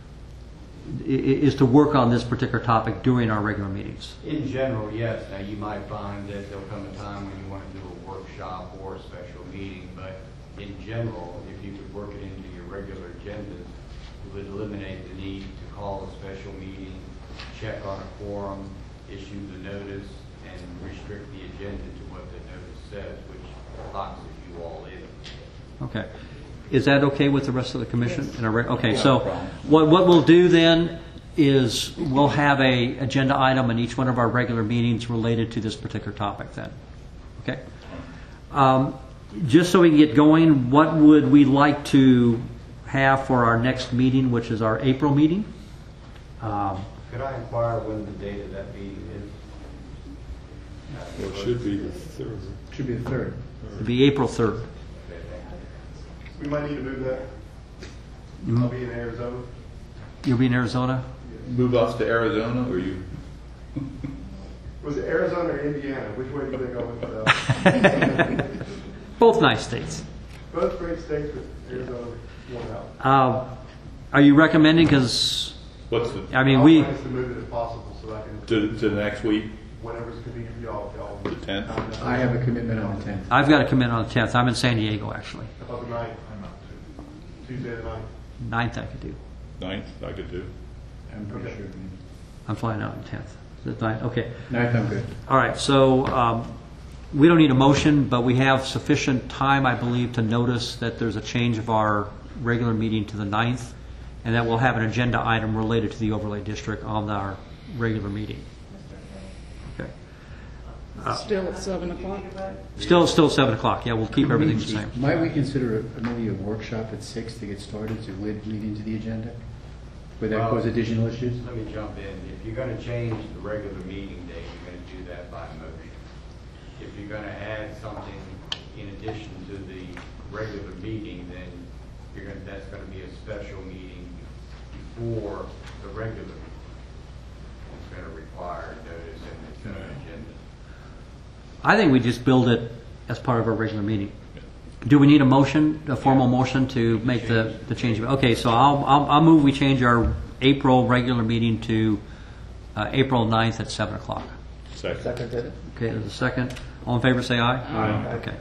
work on this particular topic during our regular meetings? In general, yes. Now, you might find that there'll come a time when you want to do a workshop or a special meeting, but in general, if you could work it into your regular agendas, it would eliminate the need to call a special meeting, check on a quorum, issue the notice, and restrict the agenda to what the notice says, which boxes you all in. Okay. Is that okay with the rest of the commission? Yes. Okay, so what we'll do then is we'll have a agenda item in each one of our regular meetings related to this particular topic then. Okay? Just so we can get going, what would we like to have for our next meeting, which is our April meeting? Could I inquire when the date of that meeting is? Well, it should be the 3rd. Should be the 3rd. It'll be April 3rd. We might need to move that. I'll be in Arizona. You'll be in Arizona? Move us to Arizona, or you? Was it Arizona or Indiana? Which way do they go? Both nice states. Both great states, but Arizona won out. Are you recommending, because, What's the, I mean, I'll we, plan is to move it if possible, so I can, to the next week, whenever's convenient for y'all, if y'all. the 10th? I have a commitment on the 10th. I've got to come in on the 10th. I'm in San Diego, actually. How about the 9th? Tuesday the 9th. 9th I could do. 9th, I could do. I'm pretty Okay. sure. I'm flying out on the 10th. The 9th, okay. 9th, I'm good. All right, so we don't need a motion, but we have sufficient time, I believe, to notice that there's a change of our regular meeting to the 9th, and that we'll have an agenda item related to the overlay district on our regular meeting. Okay. Still at 7 o'clock? Still 7 o'clock. Yeah, we'll keep everything the same. Might we consider maybe a workshop at 6 to get started to lead into the agenda? Would that cause additional issues? Let me jump in. If you're going to change the regular meeting date, you're going to do that by motion. If you're going to add something in addition to the regular meeting, then that's going to be a special meeting before the regular meeting. It's going to require notice and it's on agenda. I think we just build it as part of our regular meeting. Do we need a motion, a formal motion to make the change? Okay, so I'll move we change our April regular meeting to April 9th at 7 o'clock. Second. Okay, there's a second. All in favor, say aye. Aye. Okay.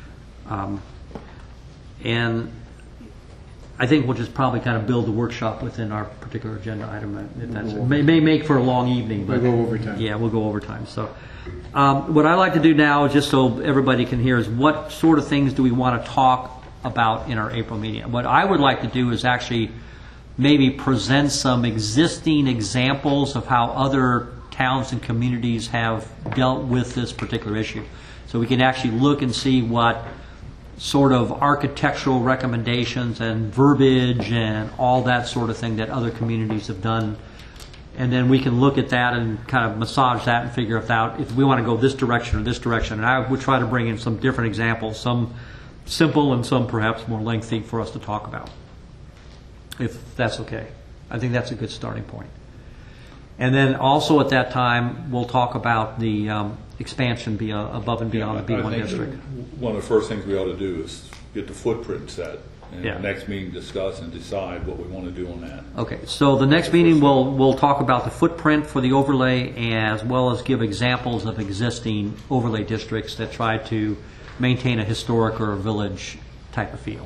And I think we'll just probably kind of build the workshop within our particular agenda item. If that's it. May make for a long evening, but We'll go overtime. Yeah, we'll go overtime. So, what I like to do now, just so everybody can hear, is what sort of things do we want to talk about in our April meeting? What I would like to do is actually maybe present some existing examples of how other towns and communities have dealt with this particular issue. So we can actually look and see what sort of architectural recommendations and verbiage and all that sort of thing that other communities have done. And then we can look at that and kind of massage that and figure out if we want to go this direction or this direction. And I would try to bring in some different examples, some simple and some perhaps more lengthy for us to talk about, if that's okay. I think that's a good starting point. And then also at that time, we'll talk about the expansion above and beyond the I B1 think district. One of the first things we ought to do is get the footprint set. And Yeah. the next meeting discuss and decide what we want to do on that. Okay, so the next meeting we'll talk about the footprint for the overlay as well as give examples of existing overlay districts that try to maintain a historic or a village type of feel.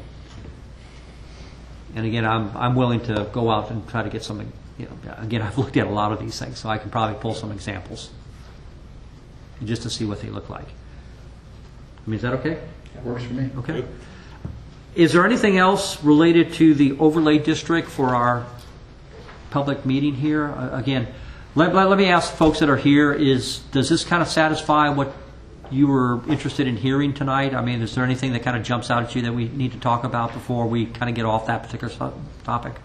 And again, I'm willing to go out and try to get something. Again, I've looked at a lot of these things, so I can probably pull some examples just to see what they look like. I mean, is that okay? Works for me. Okay. Good. Is there anything else related to the overlay district for our public meeting here? Again, let me ask folks that are here, does this kind of satisfy what you were interested in hearing tonight? I mean, is there anything that kind of jumps out at you that we need to talk about before we kind of get off that particular topic?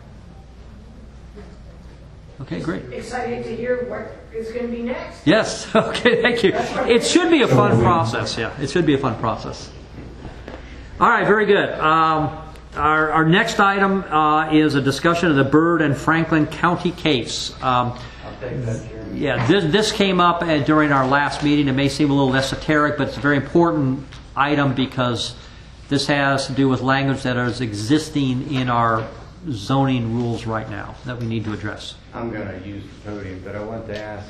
Okay, great. Excited to hear what is going to be next. Yes, okay, thank you. It should be a fun process, yeah. It should be a fun process. All right, very good. Our next item is a discussion of the Byrd and Franklin County case. I'll take that, Chairman. Yeah, this came up during our last meeting. It may seem a little esoteric, but it's a very important item because this has to do with language that is existing in our zoning rules right now that we need to address. I'm going to use the podium, but I want to ask,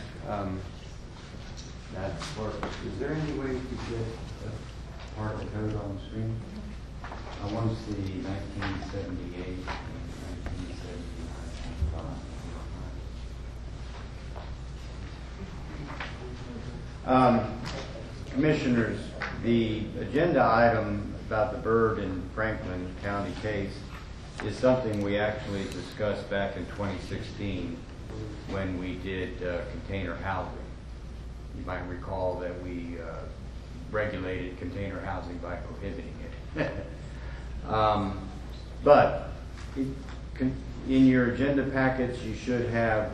that clerk, is there any way we could get a part of the code on the screen? I want to see 1978 and 1979. Commissioners, the agenda item about the Byrd and Franklin County case is something we actually discussed back in 2016 when we did container housing. You might recall that we regulated container housing by prohibiting it. But in your agenda packets, you should have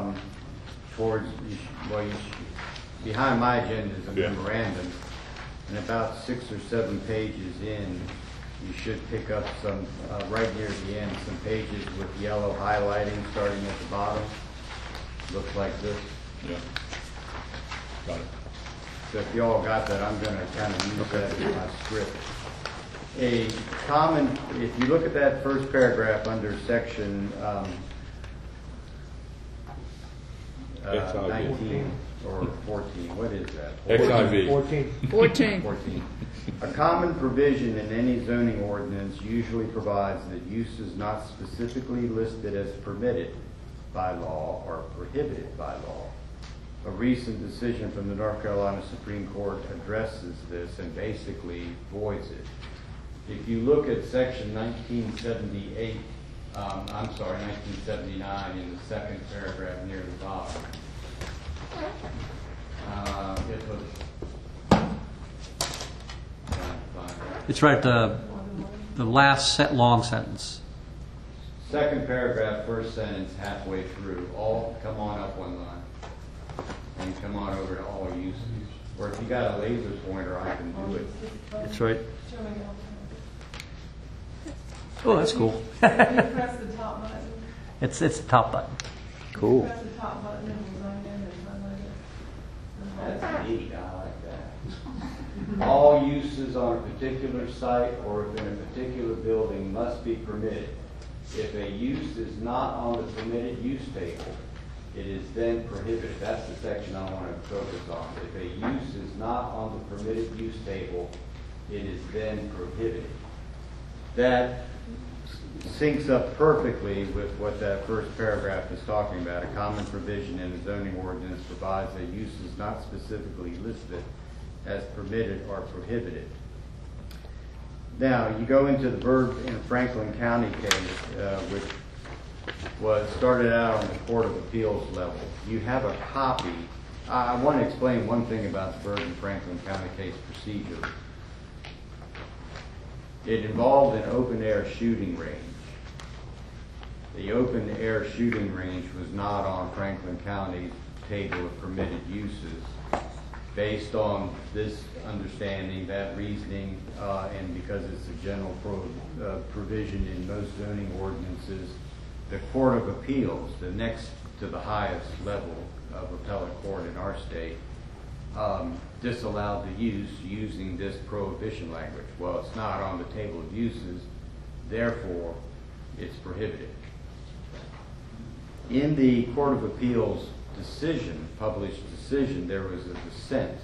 behind my agenda is a memorandum, and about 6 or 7 pages in, you should pick up some, right near the end, some pages with yellow highlighting starting at the bottom. Looks like this. Yeah. Got it. So if you all got that, I'm going to kind of use that in my script. A common, if you look at that first paragraph under section 19 or 14, what is that? XIV. 14. 14. A common provision in any zoning ordinance usually provides that uses not specifically listed as permitted by law or prohibited by law. A recent decision from the North Carolina Supreme Court addresses this and basically voids it. If you look at section 1978, 1979 in the second paragraph near the bottom, it was It's right at the last long sentence. Second paragraph, first sentence, halfway through, all come on up one line. And come on over to all uses. Or if you got a laser pointer, I can do it. It's right. Oh, that's cool. You press the top button. It's the top button. Cool. Press the top button and we'll sign in and highlight it. That's neat, I like that. All uses on a particular site or in a particular building must be permitted. If a use is not on the permitted use table, it is then prohibited. That's the section I want to focus on. If a use is not on the permitted use table, it is then prohibited. That syncs up perfectly with what that first paragraph is talking about. A common provision in the zoning ordinance provides that use is not specifically listed as permitted or prohibited. Now, you go into the Byrd and Franklin County case, which was started out on the Court of Appeals level. You have a copy. I want to explain one thing about the Byrd and Franklin County case procedure. It involved an open-air shooting range. The open-air shooting range was not on Franklin County's table of permitted uses. Based on this understanding, that reasoning, and because it's a general provision in most zoning ordinances, the Court of Appeals, the next to the highest level of appellate court in our state, disallowed the use using this prohibition language. Well, it's not on the table of uses, therefore it's prohibited. In the Court of Appeals decision, published decision, there was a dissent.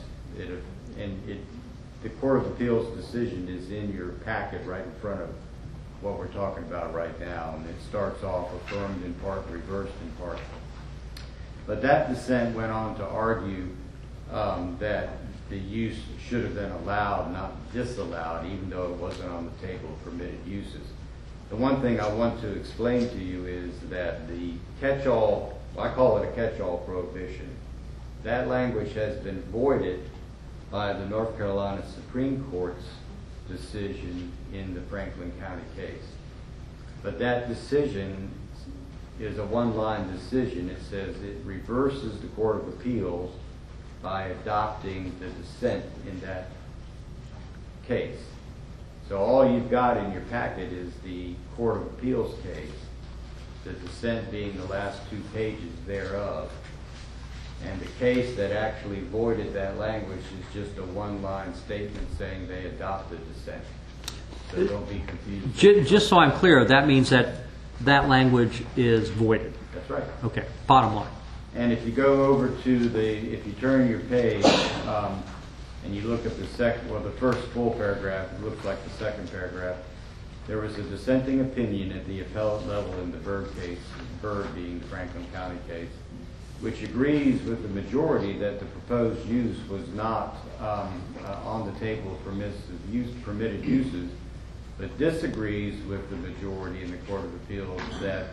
The Court of Appeals decision is in your packet right in front of what we're talking about right now, and it starts off affirmed in part, reversed in part. But that dissent went on to argue that the use should have been allowed, not disallowed, even though it wasn't on the table of permitted uses. The one thing I want to explain to you is that the catch-all, I call it a catch-all prohibition, that language has been voided by the North Carolina Supreme Court's decision in the Franklin County case. But that decision is a one-line decision. It says it reverses the Court of Appeals by adopting the dissent in that case. So all you've got in your packet is the Court of Appeals case, the dissent being the last 2 pages thereof. And the case that actually voided that language is just a one-line statement saying they adopted dissent. So don't be confused. Just so I'm clear, that means that language is voided. That's right. Okay, bottom line. And if you go over to if you turn your page and you look at the first full paragraph, it looks like the second paragraph. There was a dissenting opinion at the appellate level in the Byrd case, Byrd being the Franklin County case, which agrees with the majority that the proposed use was not on the table of permitted uses, but disagrees with the majority in the Court of Appeals that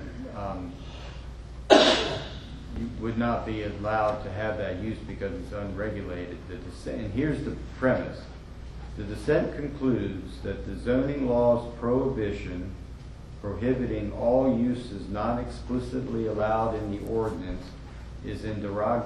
you would not be allowed to have that use because it's unregulated. And here's the premise. The dissent concludes that the zoning law's prohibition prohibiting all uses not explicitly allowed in the ordinance is in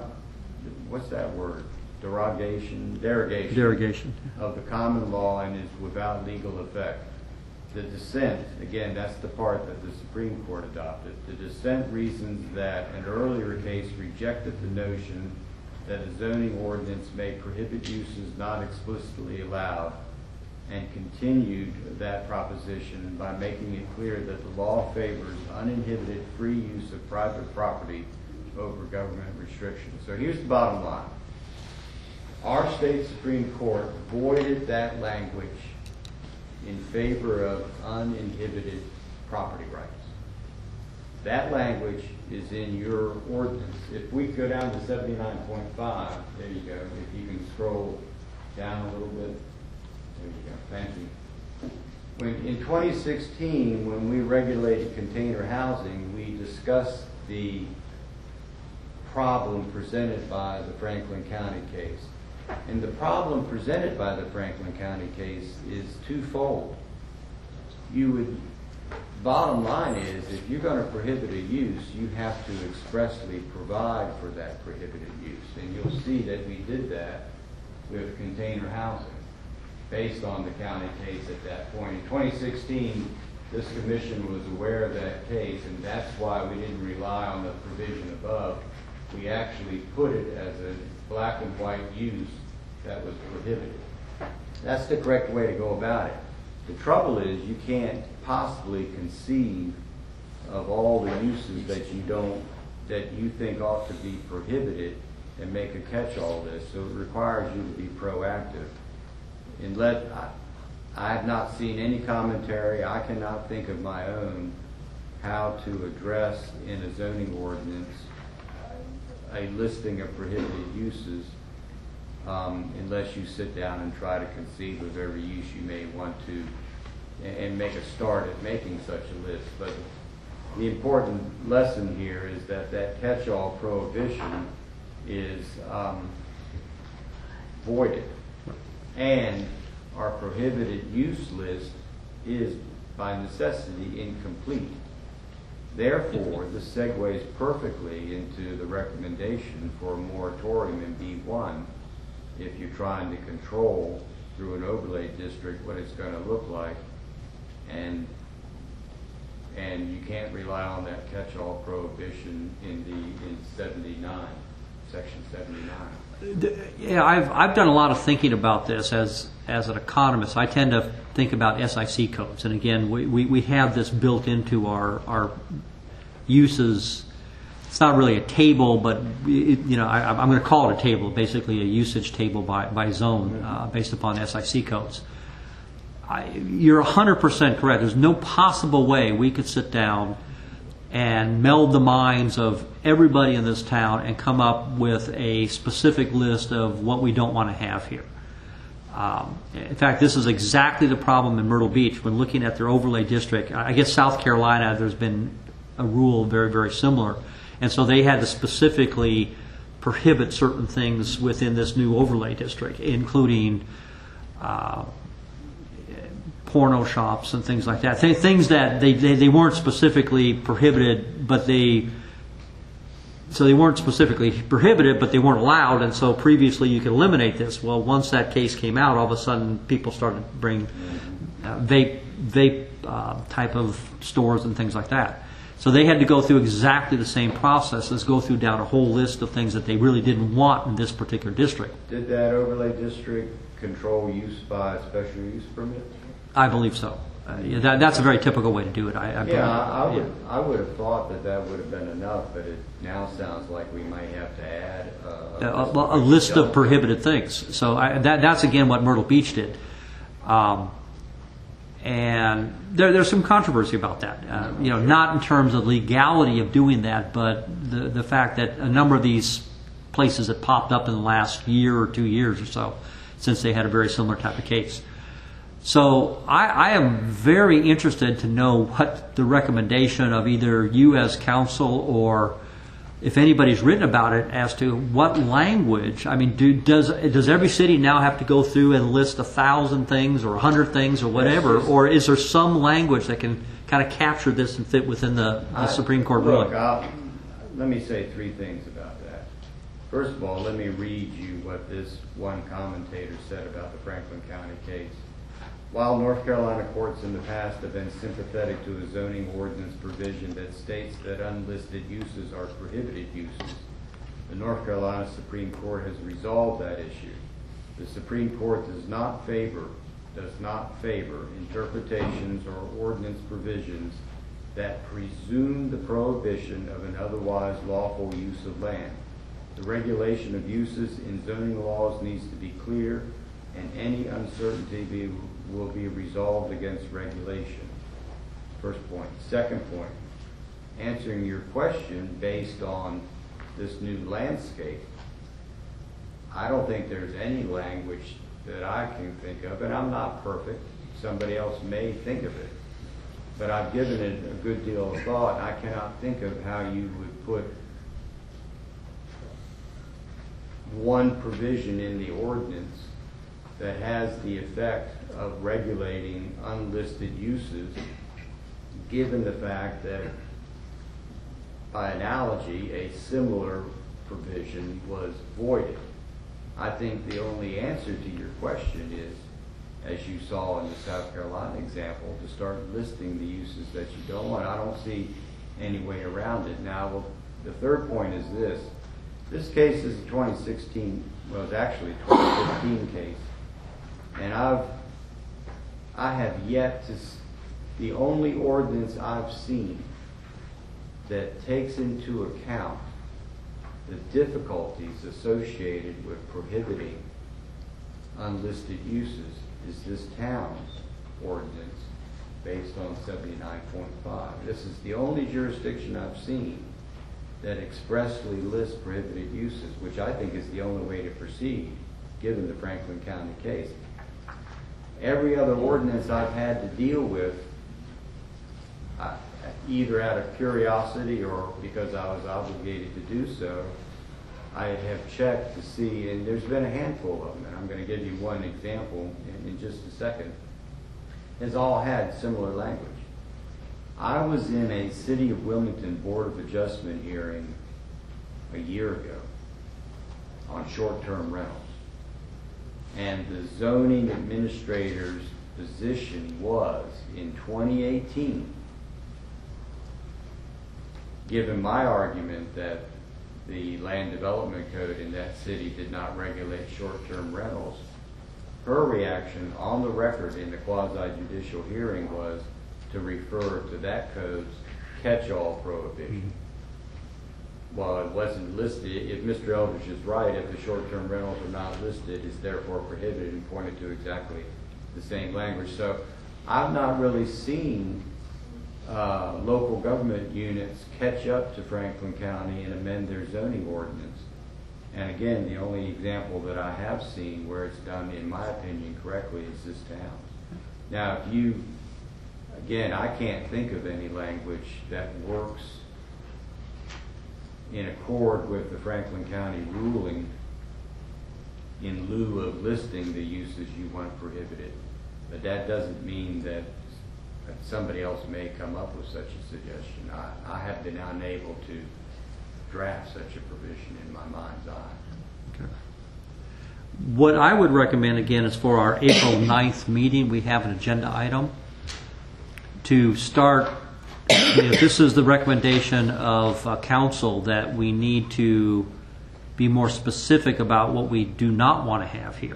derogation of the common law and is without legal effect. The dissent, again, that's the part that the Supreme Court adopted. The dissent reasons that an earlier case rejected the notion that a zoning ordinance may prohibit uses not explicitly allowed and continued that proposition by making it clear that the law favors uninhibited free use of private property over government restrictions. So here's the bottom line. Our state Supreme Court voided that language in favor of uninhibited property rights. That language is in your ordinance. If we go down to 79.5, there you go. If you can scroll down a little bit. There you go. Thank you. In 2016, when we regulated container housing, we discussed the problem presented by the Franklin County case. And the problem presented by the Franklin County case is twofold. Bottom line is, if you're going to prohibit a use, you have to expressly provide for that prohibited use. And you'll see that we did that with container housing, based on the county case at that point. In 2016, this commission was aware of that case, and that's why we didn't rely on the provision above. We actually put it as a black and white use that was prohibited. That's the correct way to go about it. The trouble is, you can't possibly conceive of all the uses that you think ought to be prohibited and make a catch-all list. So it requires you to be proactive. And I have not seen any commentary. I cannot think of my own how to address in a zoning ordinance a listing of prohibited uses unless you sit down and try to conceive of every use you may want to and make a start at making such a list. But the important lesson here is that catch-all prohibition is voided, and our prohibited use list is by necessity incomplete. Therefore, this segues perfectly into the recommendation for a moratorium in B1 if you're trying to control through an overlay district what it's going to look like, and you can't rely on that catch-all prohibition in 79, section 79. Yeah, I've done a lot of thinking about this as an economist. I tend to think about SIC codes, and again, we have this built into our uses. It's not really a table, but I'm going to call it a table, basically a usage table by zone based upon SIC codes. You're 100% correct. There's no possible way we could sit down and meld the minds of everybody in this town and come up with a specific list of what we don't want to have here. In fact, this is exactly the problem in Myrtle Beach when looking at their overlay district. I guess South Carolina, there's been a rule very, very similar. And so they had to specifically prohibit certain things within this new overlay district, including porno shops and things like that. Things that they weren't specifically prohibited, but they weren't specifically prohibited, but they weren't allowed. And so previously you could eliminate this. Well, once that case came out, all of a sudden people started to bring vape type of stores and things like that. So they had to go through exactly the same process as go through down a whole list of things that they really didn't want in this particular district. Did that overlay district control use by special use permit? I believe so. That's a very typical way to do it. I would have thought that would have been enough, but it now sounds like we might have to add a list of prohibited things. So that's again what Myrtle Beach did. And there's some controversy about that. Not in terms of legality of doing that, but the fact that a number of these places that popped up in the last year or 2 years or so, since they had a very similar type of case. So I am very interested to know what the recommendation of either you as council or if anybody's written about it as to what language. I mean, does every city now have to go through and list 1,000 things or 100 things or whatever, or is there some language that can kind of capture this and fit within the Supreme Court ruling? Let me say three things about that. First of all, let me read you what this one commentator said about the Franklin County case. While North Carolina courts in the past have been sympathetic to a zoning ordinance provision that states that unlisted uses are prohibited uses, the North Carolina Supreme Court has resolved that issue. The Supreme Court does not favor interpretations or ordinance provisions that presume the prohibition of an otherwise lawful use of land. The regulation of uses in zoning laws needs to be clear, and any uncertainty will be resolved against regulation. First point. Second point, answering your question based on this new landscape, I don't think there's any language that I can think of, and I'm not perfect. Somebody else may think of it. But I've given it a good deal of thought, and I cannot think of how you would put one provision in the ordinance that has the effect of regulating unlisted uses, given the fact that, by analogy, a similar provision was voided. I think the only answer to your question is, as you saw in the South Carolina example, to start listing the uses that you don't want. I don't see any way around it. Now, the third point is this. This case is a 2016, well, it's actually a 2015 case. And I have yet to, the only ordinance I've seen that takes into account the difficulties associated with prohibiting unlisted uses is this town's ordinance based on 79.5. This is the only jurisdiction I've seen that expressly lists prohibited uses, which I think is the only way to proceed, given the Franklin County case. Every other ordinance I've had to deal with, either out of curiosity or because I was obligated to do so, I have checked to see, and there's been a handful of them, and I'm going to give you one example in just a second, has all had similar language. I was in a City of Wilmington Board of Adjustment hearing a year ago on short-term rentals, and the zoning administrator's position was, in 2018, given my argument that the land development code in that city did not regulate short-term rentals, her reaction on the record in the quasi-judicial hearing was to refer to that code's catch-all prohibition. While it wasn't listed, if Mr. Eldridge is right, if the short-term rentals are not listed, it's therefore prohibited, and pointed to exactly the same language. So I've not really seen local government units catch up to Franklin County and amend their zoning ordinance. And again, the only example that I have seen where it's done, in my opinion, correctly is this town. Now, if you, again, I can't think of any language that works in accord with the Franklin County ruling in lieu of listing the uses you want prohibited. But that doesn't mean that somebody else may come up with such a suggestion. I have been unable to draft such a provision in my mind's eye. Okay. What I would recommend, again, is for our April 9th meeting, we have an agenda item to start. If this is the recommendation of council that we need to be more specific about what we do not want to have here,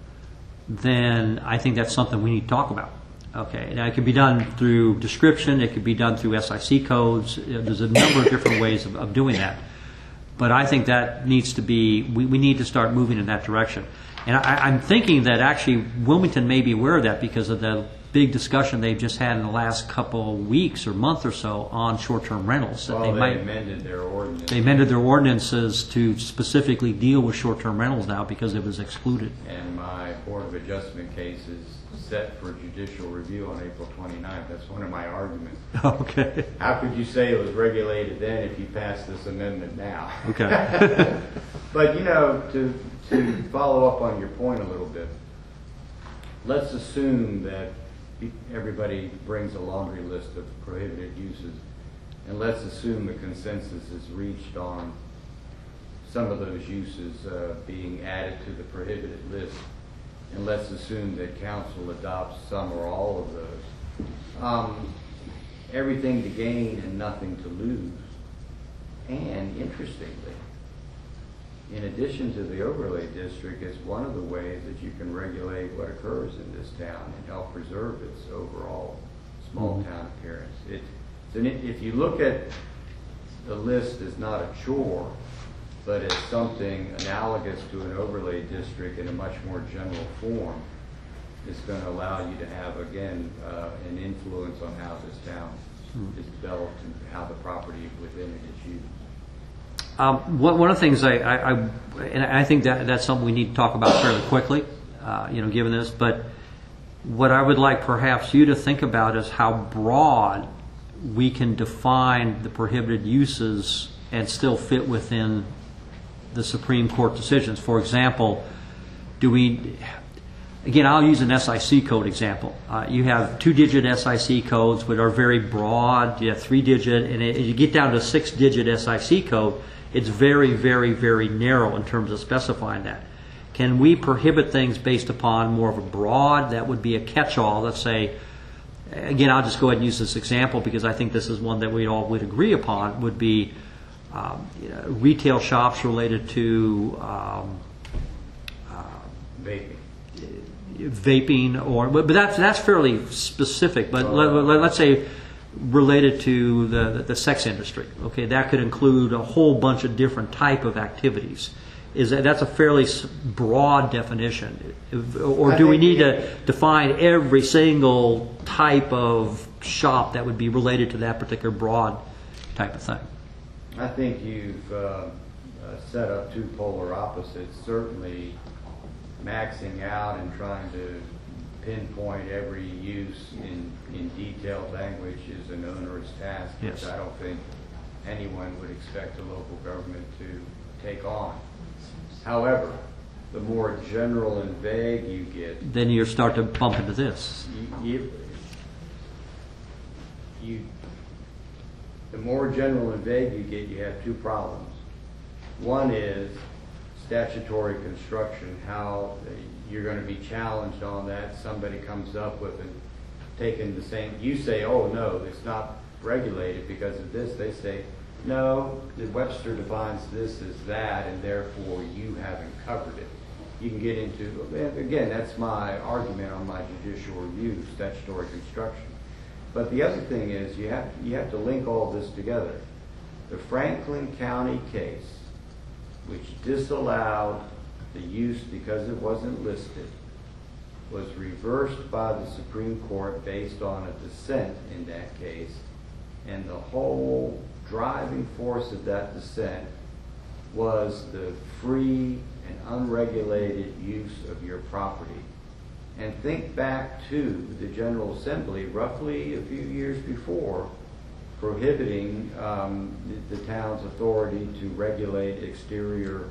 then I think that's something we need to talk about. Okay, now it can be done through description, it could be done through SIC codes. There's a number of different ways of doing that. But I think that needs to be, we need to start moving in that direction. And I'm thinking that actually Wilmington may be aware of that because of the big discussion they've just had in the last couple weeks or month or so on short-term rentals. Well, they amended their ordinance. They amended their ordinances to specifically deal with short-term rentals now because it was excluded. And my Board of Adjustment case is set for judicial review on April 29th. That's one of my arguments. Okay. How could you say it was regulated then if you passed this amendment now? Okay. But, you know, to follow up on your point a little bit, let's assume that everybody brings a laundry list of prohibited uses, and let's assume the consensus is reached on some of those uses being added to the prohibited list, and let's assume that council adopts some or all of those. Everything to gain and nothing to lose. And interestingly, in addition to the overlay district, it's one of the ways that you can regulate what occurs in this town and help preserve its overall small town appearance. If you look at the list as not a chore, but as something analogous to an overlay district in a much more general form, it's going to allow you to have, again, an influence on how this town is developed and how the property within it is used. One of the things I think that's something we need to talk about fairly quickly, given this. But what I would like perhaps you to think about is how broad we can define the prohibited uses and still fit within the Supreme Court decisions. For example, again, I'll use an SIC code example. You have 2-digit SIC codes which are very broad. You have 3-digit, and as you get down to a 6-digit SIC code, it's very, very, very narrow in terms of specifying that. Can we prohibit things based upon more of a broad, that would be a catch-all, let's say, again, I'll just go ahead and use this example because I think this is one that we all would agree upon, would be retail shops related to vaping, but that's fairly specific. But let's say related to the sex industry. Okay, that could include a whole bunch of different type of activities. That's a fairly broad definition, or do we need to define every single type of shop that would be related to that particular broad type of thing? I think you've set up two polar opposites. Certainly, maxing out and trying to pinpoint every use in detailed language is an onerous task, Yes. which I don't think anyone would expect a local government to take on. However, the more general and vague you get, Then you start to bump into this. The more general and vague you get, you have two problems. One is statutory construction, how you're going to be challenged on that. Somebody comes up with and taking the same, you say, oh no, it's not regulated because of this. They say, no, the Webster defines this as that, and therefore you haven't covered it. You can get into, again, that's my argument on my judicial review, statutory construction. But the other thing is you have to link all this together. The Franklin County case, which disallowed the use because it wasn't listed, was reversed by the Supreme Court based on a dissent in that case. And the whole driving force of that dissent was the free and unregulated use of your property. And think back to the General Assembly roughly a few years before prohibiting the town's authority to regulate exterior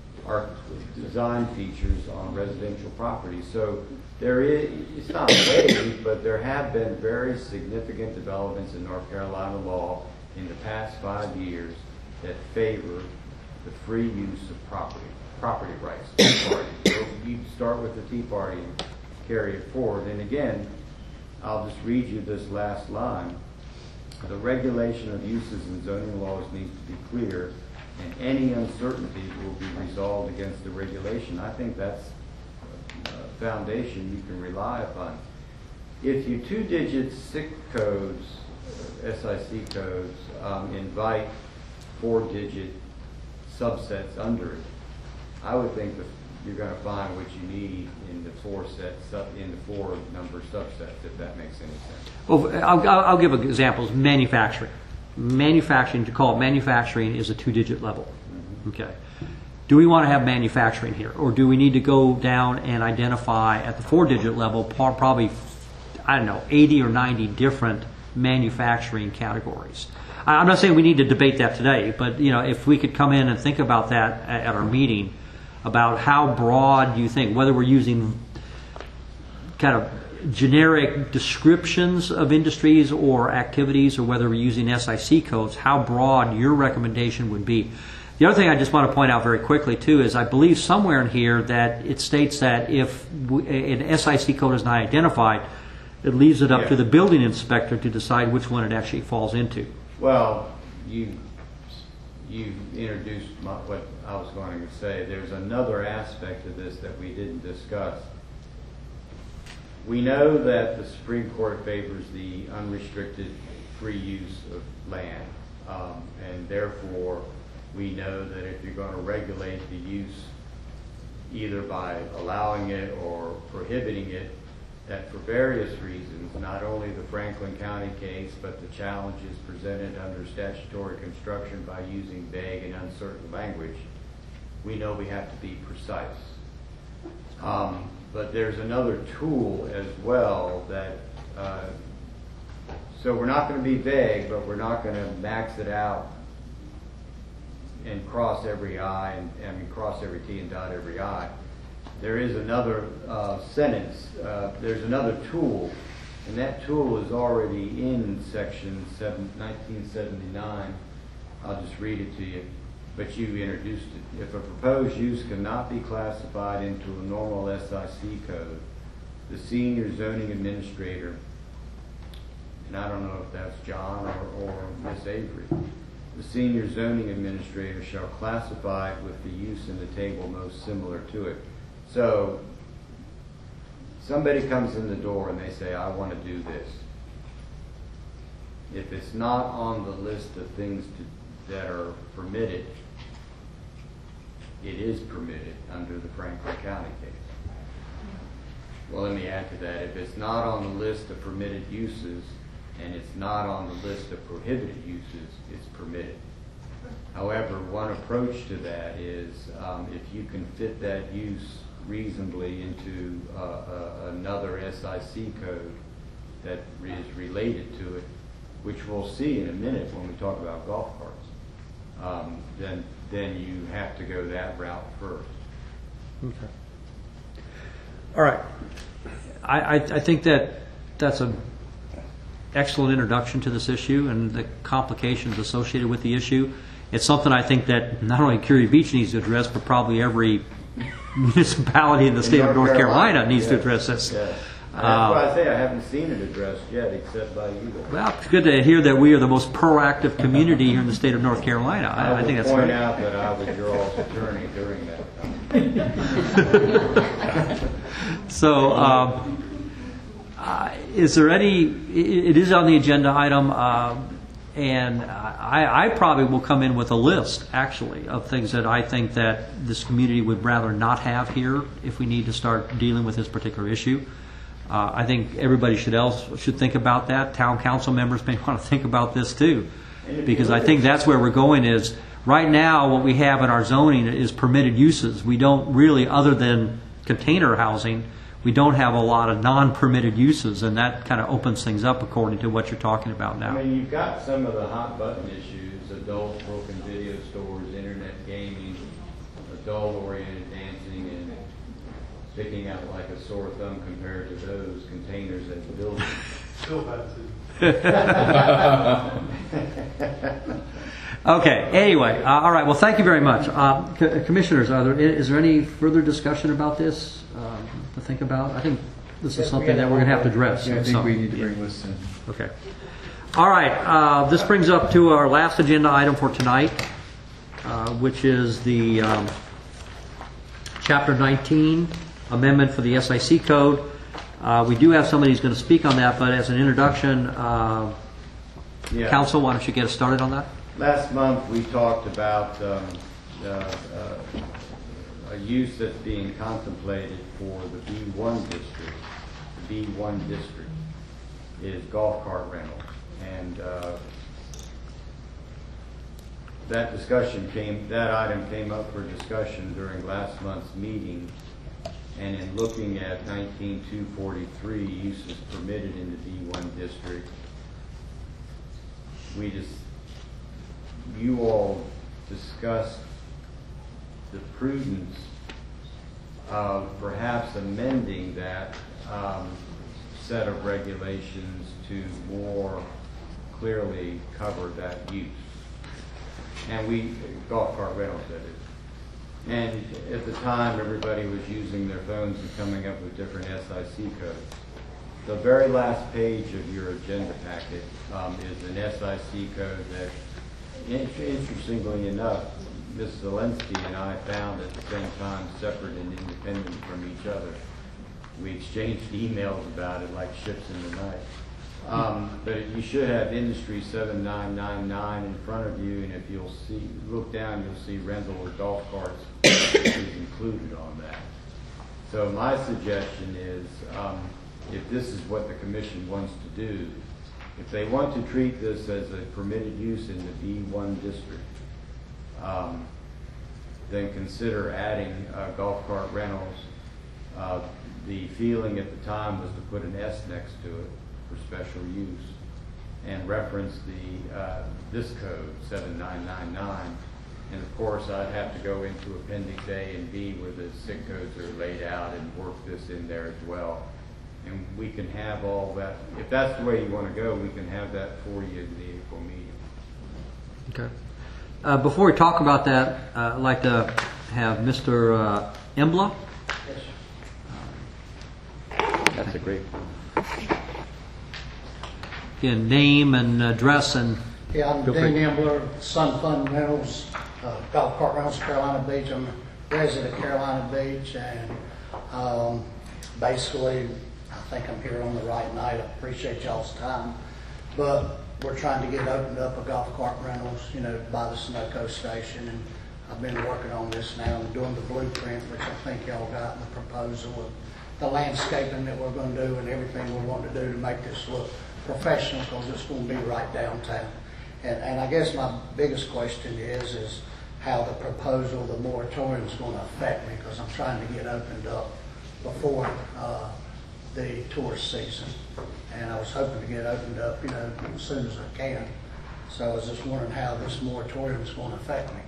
design features on residential property. So it's not vague, but there have been very significant developments in North Carolina law in the past 5 years that favor the free use of property rights. So you start with the Tea Party and carry it forward. And again, I'll just read you this last line. The regulation of uses and zoning laws needs to be clear, and any uncertainty will be resolved against the regulation. I think that's a foundation you can rely upon. If you 2-digit SIC codes, SIC codes, invite 4-digit subsets under it, I would think that you're going to find what you need in the 4-number subsets, if that makes any sense. Well, I'll give examples. Manufacturing. To call it manufacturing is a 2-digit level. Okay. Do we want to have manufacturing here, or do we need to go down and identify at the 4-digit level probably, I don't know, 80 or 90 different manufacturing categories? I'm not saying we need to debate that today, but if we could come in and think about that at our meeting, about how broad you think, whether we're using kind of generic descriptions of industries or activities, or whether we're using SIC codes, how broad your recommendation would be. The other thing I just want to point out very quickly too is I believe somewhere in here that it states that if an SIC code is not identified, it leaves it up to the building inspector to decide which one it actually falls into. Well, you introduced what I was going to say. There's another aspect of this that we didn't discuss. We know that the Supreme Court favors the unrestricted free use of land, and therefore we know that if you're going to regulate the use either by allowing it or prohibiting it, that for various reasons, not only the Franklin County case, but the challenges presented under statutory construction by using vague and uncertain language, we know we have to be precise. But there's another tool as well that, so we're not going to be vague, but we're not going to max it out and cross every I, and cross every T and dot every I, there is another sentence, there's another tool, and that tool is already in section 1979. I'll just read it to you, but you introduced it. If a proposed use cannot be classified into a normal SIC code, the senior zoning administrator, and I don't know if that's John or Miss Avery, the senior zoning administrator shall classify it with the use in the table most similar to it. So somebody comes in the door and they say, I want to do this. If it's not on the list of things that are permitted, it is permitted under the Franklin County case. Well, let me add to that. If it's not on the list of permitted uses and it's not on the list of prohibited uses, it's permitted. However, one approach to that is if you can fit that use reasonably into another SIC code that is related to it, which we'll see in a minute when we talk about golf carts, then you have to go that route first. Okay. All right. I think that's an excellent introduction to this issue and the complications associated with the issue. It's something I think that not only Curie Beach needs to address, but probably every municipality in the state of North Carolina needs to address this. Yes. That's why I say I haven't seen it addressed yet, except by you. Well, it's good to hear that we are the most proactive community here in the state of North Carolina. I think that's point great. out that I was your all's attorney during that time. So, is there any? It is on the agenda item, and I probably will come in with a list, actually, of things that I think that this community would rather not have here if we need to start dealing with this particular issue. I think everybody should think about that. Town council members may want to think about this too, because I think that's where we're going. Is right now what we have in our zoning is permitted uses. We don't really, other than container housing, we don't have a lot of non-permitted uses, and that kind of opens things up according to what you're talking about now. I mean, you've got some of the hot button issues: adult broken video stores, internet gaming, adult-oriented dancing, and sticking out like a sore thumb compared to those containers at the building. Still bad too. Okay. Anyway, all right. Well, thank you very much, commissioners. Is there any further discussion about this to think about? I think this is something that we're going to have to address. Yeah, I think we need to bring this in. Okay. All right. This brings up to our last agenda item for tonight, which is the Chapter 19 amendment for the SIC code. We do have somebody who's going to speak on that, but as an introduction, Yeah. Council, why don't you get us started on that? Last month, we talked about a use that's being contemplated for the B1 district. The B1 district is golf cart rentals. And that item came up for discussion during last month's meeting. And in looking at 19243 uses permitted in the B1 district, you all discussed the prudence of perhaps amending that set of regulations to more clearly cover that use. And golf cart rentals, that is. And at the time, everybody was using their phones and coming up with different SIC codes. The very last page of your agenda packet is an SIC code that, interestingly enough, Ms. Zelensky and I found at the same time separate and independent from each other. We exchanged emails about it like ships in the night. But you should have Industry 7999 in front of you, and if you'll look down, you'll see rental or golf carts is included on that. So my suggestion is, if this is what the commission wants to do, if they want to treat this as a permitted use in the B1 district, then consider adding golf cart rentals. The feeling at the time was to put an S next to it for special use and reference this code 7999 And of course, I'd have to go into Appendix A and B where the SIC codes are laid out and work this in there as well. And we can have all that, if that's the way you want to go, we can have that for you in the April meeting. Okay. Before we talk about that, I'd like to have Mr. Embla. That's a great. Again, name and address and. Yeah, I'm Feel Dean free. Embler, Sun Fun Rentals, golf cart rentals, Carolina Beach. I'm a resident of Carolina Beach, and basically, I think I'm here on the right night. I appreciate y'all's time, but we're trying to get opened up a golf cart rentals, by the Sunoco station, and I've been working on this now and doing the blueprint, which I think y'all got in the proposal, of the landscaping that we're going to do and everything we want to do to make this look professional, because it's going to be right downtown. And I guess my biggest question is how the proposal, the moratorium is going to affect me, because I'm trying to get opened up before the tourist season. And I was hoping to get opened up, as soon as I can. So I was just wondering how this moratorium is going to affect me.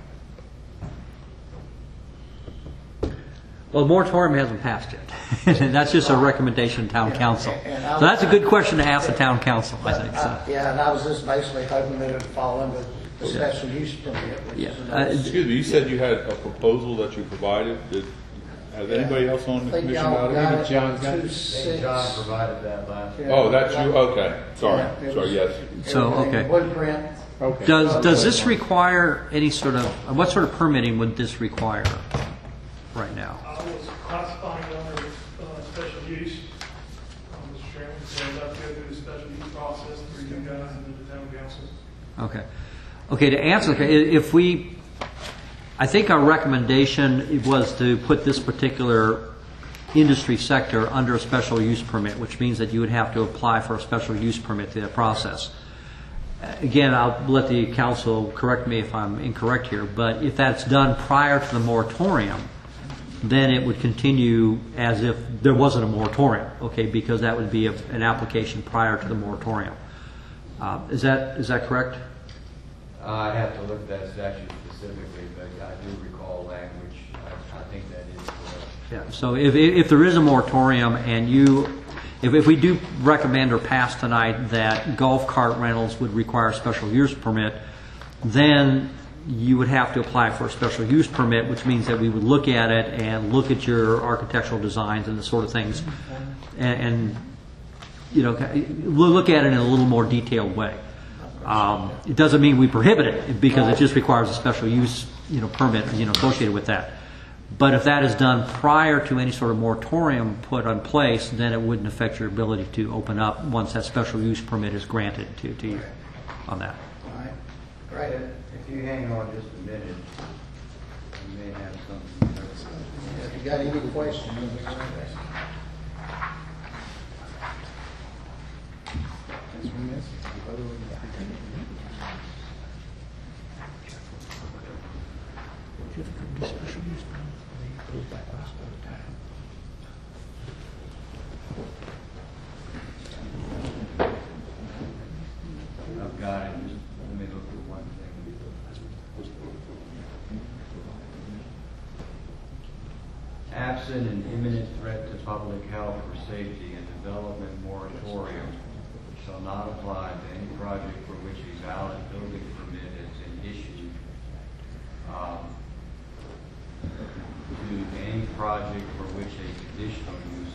Well, the moratorium hasn't passed yet. That's just a recommendation to town council. And So that's a good question to ask the town council, I think. So. Yeah, and I was just basically hoping that it would fall under the special use permit, which Yeah. is another. Excuse me, you said you had a proposal that you provided. Has anybody else on the I think commission y'all got it? got John's got it. 2-6. John provided that last. Yeah. Oh, that's you? Okay. Sorry. Yeah, it Sorry, was yes. So, everything, okay. Blueprint. Okay. Does this require any sort of, what sort of permitting would this require right now? I was classifying it under special use, Mr. Chairman, so I'd have to go through the special use process through you guys and the town council. Okay. Okay, to answer, if we, I think our recommendation was to put this particular industry sector under a special use permit, which means that you would have to apply for a special use permit through that process. Again, I'll let the council correct me if I'm incorrect here, but if that's done prior to the moratorium, then it would continue as if there wasn't a moratorium, okay, because that would be an application prior to the moratorium. Is that correct? I'd have to look at that statute specifically, but I do recall language. I think that is correct. Yeah. So if there is a moratorium and if we do recommend or pass tonight that golf cart rentals would require a special use permit, then you would have to apply for a special use permit, which means that we would look at it and look at your architectural designs and the sort of things, and look at it in a little more detailed way. It doesn't mean we prohibit it, because it just requires a special use permit associated with that. But if that is done prior to any sort of moratorium put in place, then it wouldn't affect your ability to open up once that special use permit is granted to you on that. All right, great. If you hang on just a minute, you may have something. If you got any questions, I've got it. Just let me look at one thing. Absent an imminent threat to public health or safety, a development moratorium shall not apply to any project for which a valid building permit has been issued. To any project for which a conditional use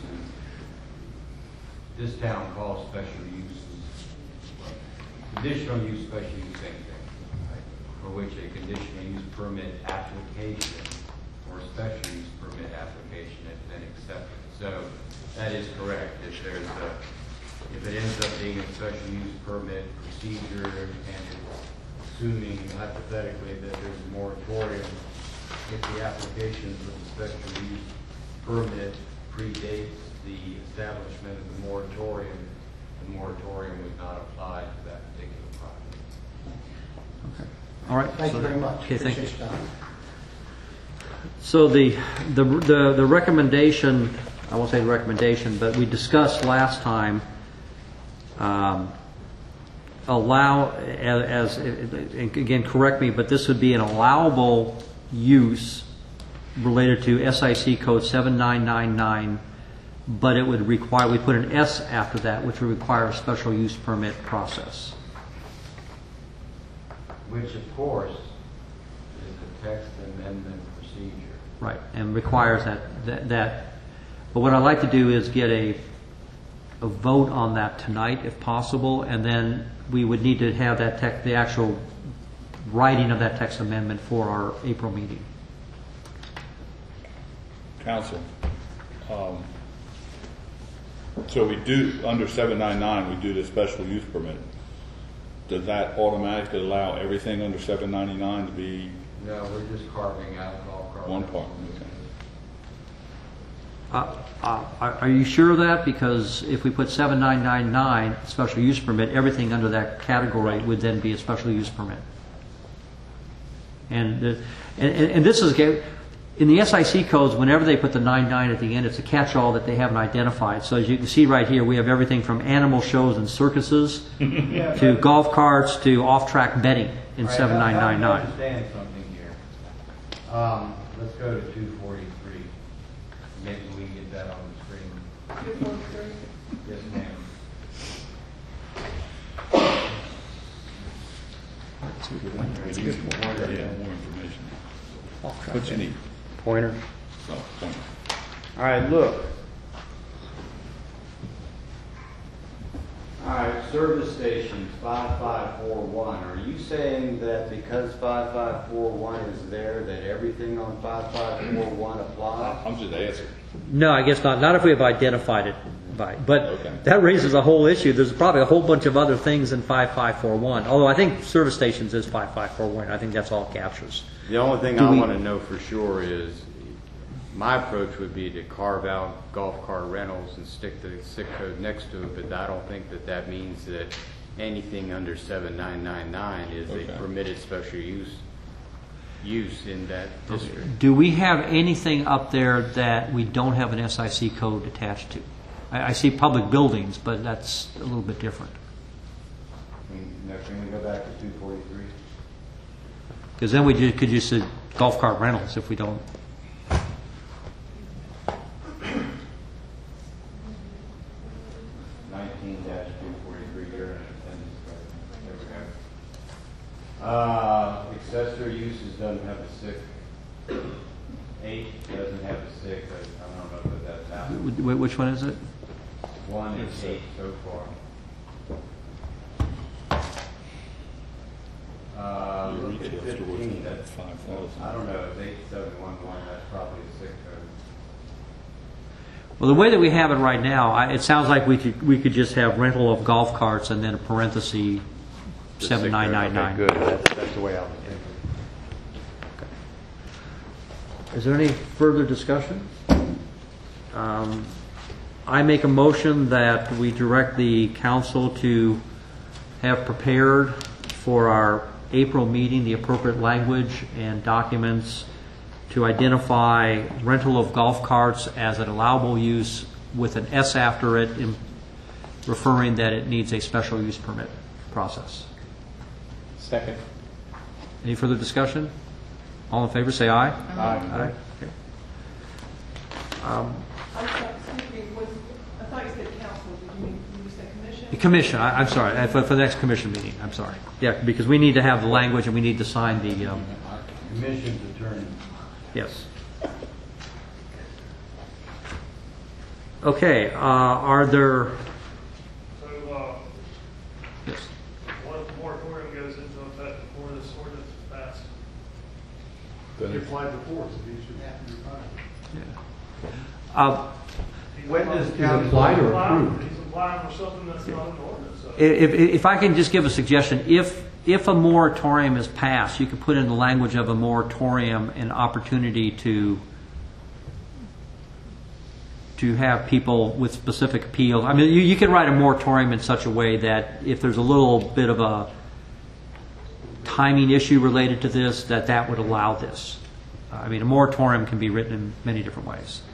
this town calls special uses. Conditional use, special use, same thing. For which a conditional use permit application or special use permit application has been accepted. So that is correct. If it ends up being a special use permit procedure, and assuming hypothetically that there's a moratorium, if the application for the special use permit predates the establishment of the moratorium would not apply to that particular project. Okay. All right. thank you very much. Okay, thank you. Appreciate your time. So the recommendation, I won't say the recommendation, but we discussed last time allow, as again, correct me, but this would be an allowable use related to SIC code 7999, but it would require, we put an S after that, which would require a special use permit process. Which, of course, is the text amendment procedure. Right, and requires that. But what I'd like to do is get a vote on that tonight, if possible, and then we would need to have that the actual writing of that text amendment for our April meeting. Council, so we do, under 799, we do the special use permit. Does that automatically allow everything under 799 to be No, we're just carving out golf cart. one part? Are you sure of that? Because if we put 7999 special use permit, everything under that category would then be a special use permit. And this is in the SIC codes. Whenever they put the 99 at the end, it's a catch-all that they haven't identified. So as you can see right here, we have everything from animal shows and circuses to golf carts to off-track betting in 7999. I understand something here. Let's go to 243. Maybe we can get that on the screen. 243? Yes, ma'am. Yeah, more information. What you need? Pointer. Oh, point. All right, look. All right, service stations 5541. Are you saying that because 5541 is there, that everything on 5541 applies? I'm just asking. No, I guess not. Not if we have identified it by. But Okay. that raises a whole issue. There's probably a whole bunch of other things in 5541. Although I think service stations is 5541. I think that's all it captures. The only thing Do I we- want to know for sure is, my approach would be to carve out golf cart rentals and stick the SIC code next to it, but I don't think that that means that anything under 7999 is Okay. a permitted special use in that district. Do we have anything up there that we don't have an SIC code attached to? I see public buildings, but that's a little bit different. Can we go back to 243? Because then could just say golf cart rentals if we don't. 19-243 here in attendance. There we go. Accessory uses doesn't have a SIC. 8 doesn't have a SIC. I don't know if that's happened. Which one is it? 1 and 8 so far. Your Look at retail stores 15. at That's 5,000. I don't know. It's 8711. That's probably a SIC code. Well, the way that we have it right now, it sounds like we could just have rental of golf carts and then a parenthesis 7999. Okay, good. That's the way I was thinking. Is there any further discussion? I make a motion that we direct the council to have prepared for our April meeting the appropriate language and documents to identify rental of golf carts as an allowable use with an S after it, referring that it needs a special use permit process. Second. Any further discussion? All in favor, say aye. Aye. Okay. I'm sorry, excuse me, I thought you said council, did you say commission? The commission, I'm sorry, for the next commission meeting, I'm sorry. Yeah, because we need to have the language and we need to sign the, Commission's attorney. yes. Okay, are there, So, yes. what if the moratorium goes into effect before this ordinance is passed? Then He it- applied before, so he should have to be fine. When does He's council- applied or applying- approved? He's applying for something that's not an ordinance. So If I can just give a suggestion, if a moratorium is passed, you could put in the language of a moratorium an opportunity to have people with specific appeal. I mean, you could write a moratorium in such a way that if there's a little bit of a timing issue related to this, that would allow this. I mean, a moratorium can be written in many different ways.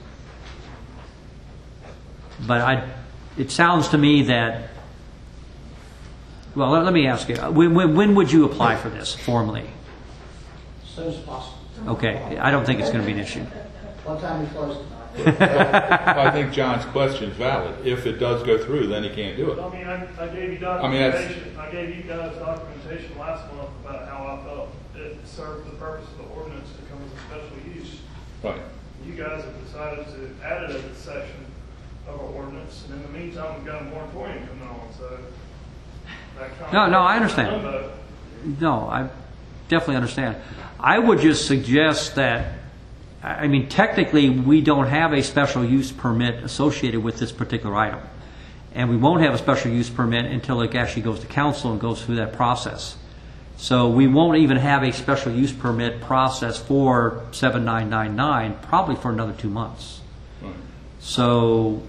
But it sounds to me that Well, let me ask you, when would you apply for this formally? As soon as possible. Okay, I don't think it's going to be an issue. What time we close tonight? I think John's question is valid. If it does go through, then he can't do it. I mean, I gave you I mean, that's- documentation, I gave you guys documentation last month about how I felt it served the purpose of the ordinance to come as a special use. Right. You guys have decided to add it as a section of our ordinance, and in the meantime, we've got a moratorium coming on, so. that kind of- No, I understand. limbo. No, I definitely understand. I would just suggest that, I mean, technically, we don't have a special use permit associated with this particular item. And we won't have a special use permit until it actually goes to council and goes through that process. So we won't even have a special use permit process for 7999 probably for another 2 months. Right. So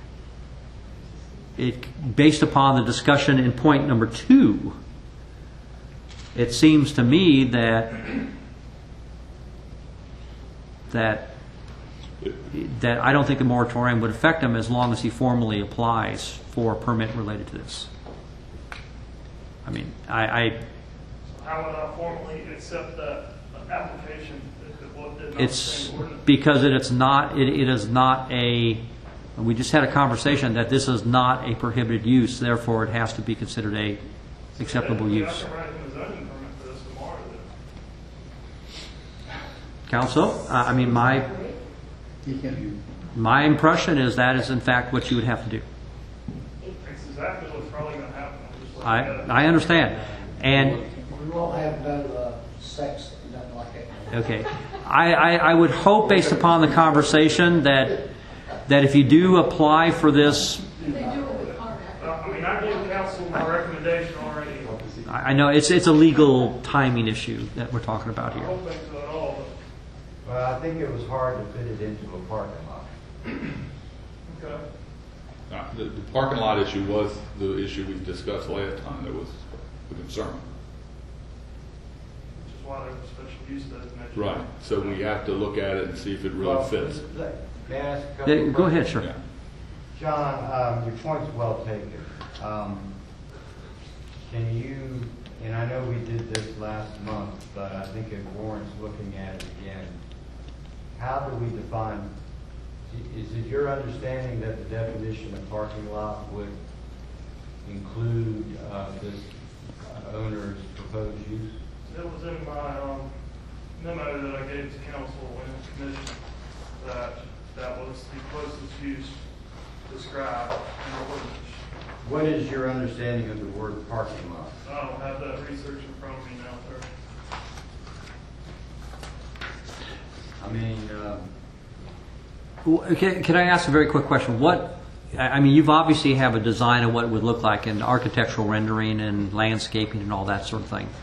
based upon the discussion in point number 2, it seems to me that I don't think the moratorium would affect him as long as he formally applies for a permit related to this. I mean, How would I formally accept that application if it did not it's change the ordinance? because it is not a, we just had a conversation that this is not a prohibited use, therefore it has to be considered a acceptable Yeah, use. I can write him a zoning permit for this tomorrow, then. Counsel, I mean, my impression is that is in fact what you would have to do. It's exactly what's probably going to happen. I'm just letting you know. I understand. And We won't have no sex, nothing like that. okay, I would hope, based upon the conversation, that if you do apply for this, I mean, I gave council my recommendation already. I know it's a legal timing issue that we're talking about I here. don't think so at all, Well, I think it was hard to fit it into a parking lot. but, okay. The parking lot issue was the issue we discussed last time. That was the concern. Which is why there's a special use designation. Right. So we have to look at it and see if it really fits. May I ask a couple Yeah, of go ahead, questions? sure. Yeah. John, your point's well taken. Can you, and I know we did this last month, but I think it warrants looking at it again. How do we define, is it your understanding that the definition of parking lot would include this owner's proposed use? It was in my memo that I gave to council and commission that was the closest use described in the ordinance. What is your understanding of the word parking lot? I don't have that research in front of me now, sir. I mean, Can I ask a very quick question? I mean, you've obviously have a design of what it would look like in architectural rendering and landscaping and all that sort of thing.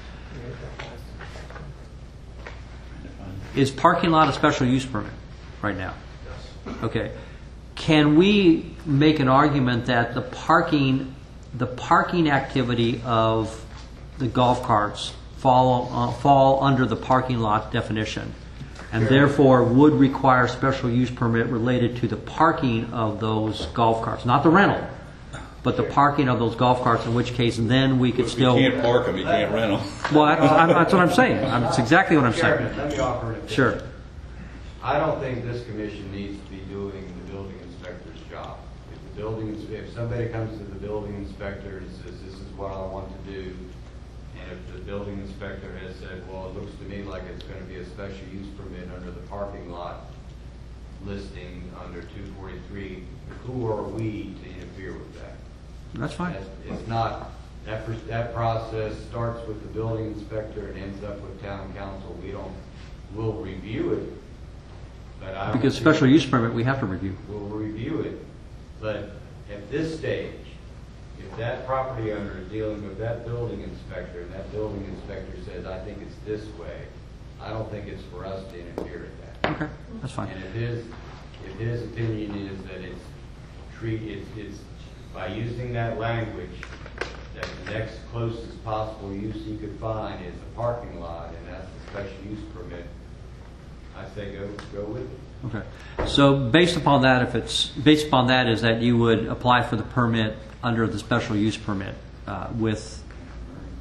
Is parking lot a special use permit right now? Yes. Okay. Can we make an argument that the parking activity of the golf carts fall under the parking lot definition, and therefore would require special use permit related to the parking of those golf carts, not the rental, but the parking of those golf carts? In which case, then we could If still. you can't park them, you can't rent them. Well, that's what I'm saying. That's exactly what I'm Chairman, saying. let me offer an opinion. Sure. I don't think this commission needs to be doing the building inspector's job. If somebody comes to the building inspector and says, this is what I want to do, and if the building inspector has said, well, it looks to me like it's going to be a special use permit under the parking lot listing under 243, who are we to interfere with that? That's fine. It's not, that process starts with the building inspector and ends up with town council. We'll review it, but I don't Because think- special use permit, we have to review. We'll review it, but at this stage, if that property owner is dealing with that building inspector, and that building inspector says, I think it's this way, I don't think it's for us to interfere at that. Okay, that's fine. And if his opinion is that it's by using that language, that the next closest possible use he could find is a parking lot, and that's the special use permit, I say go with it. Okay. So based upon that, is that you would apply for the permit under the special use permit with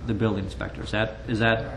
the building inspector. Is that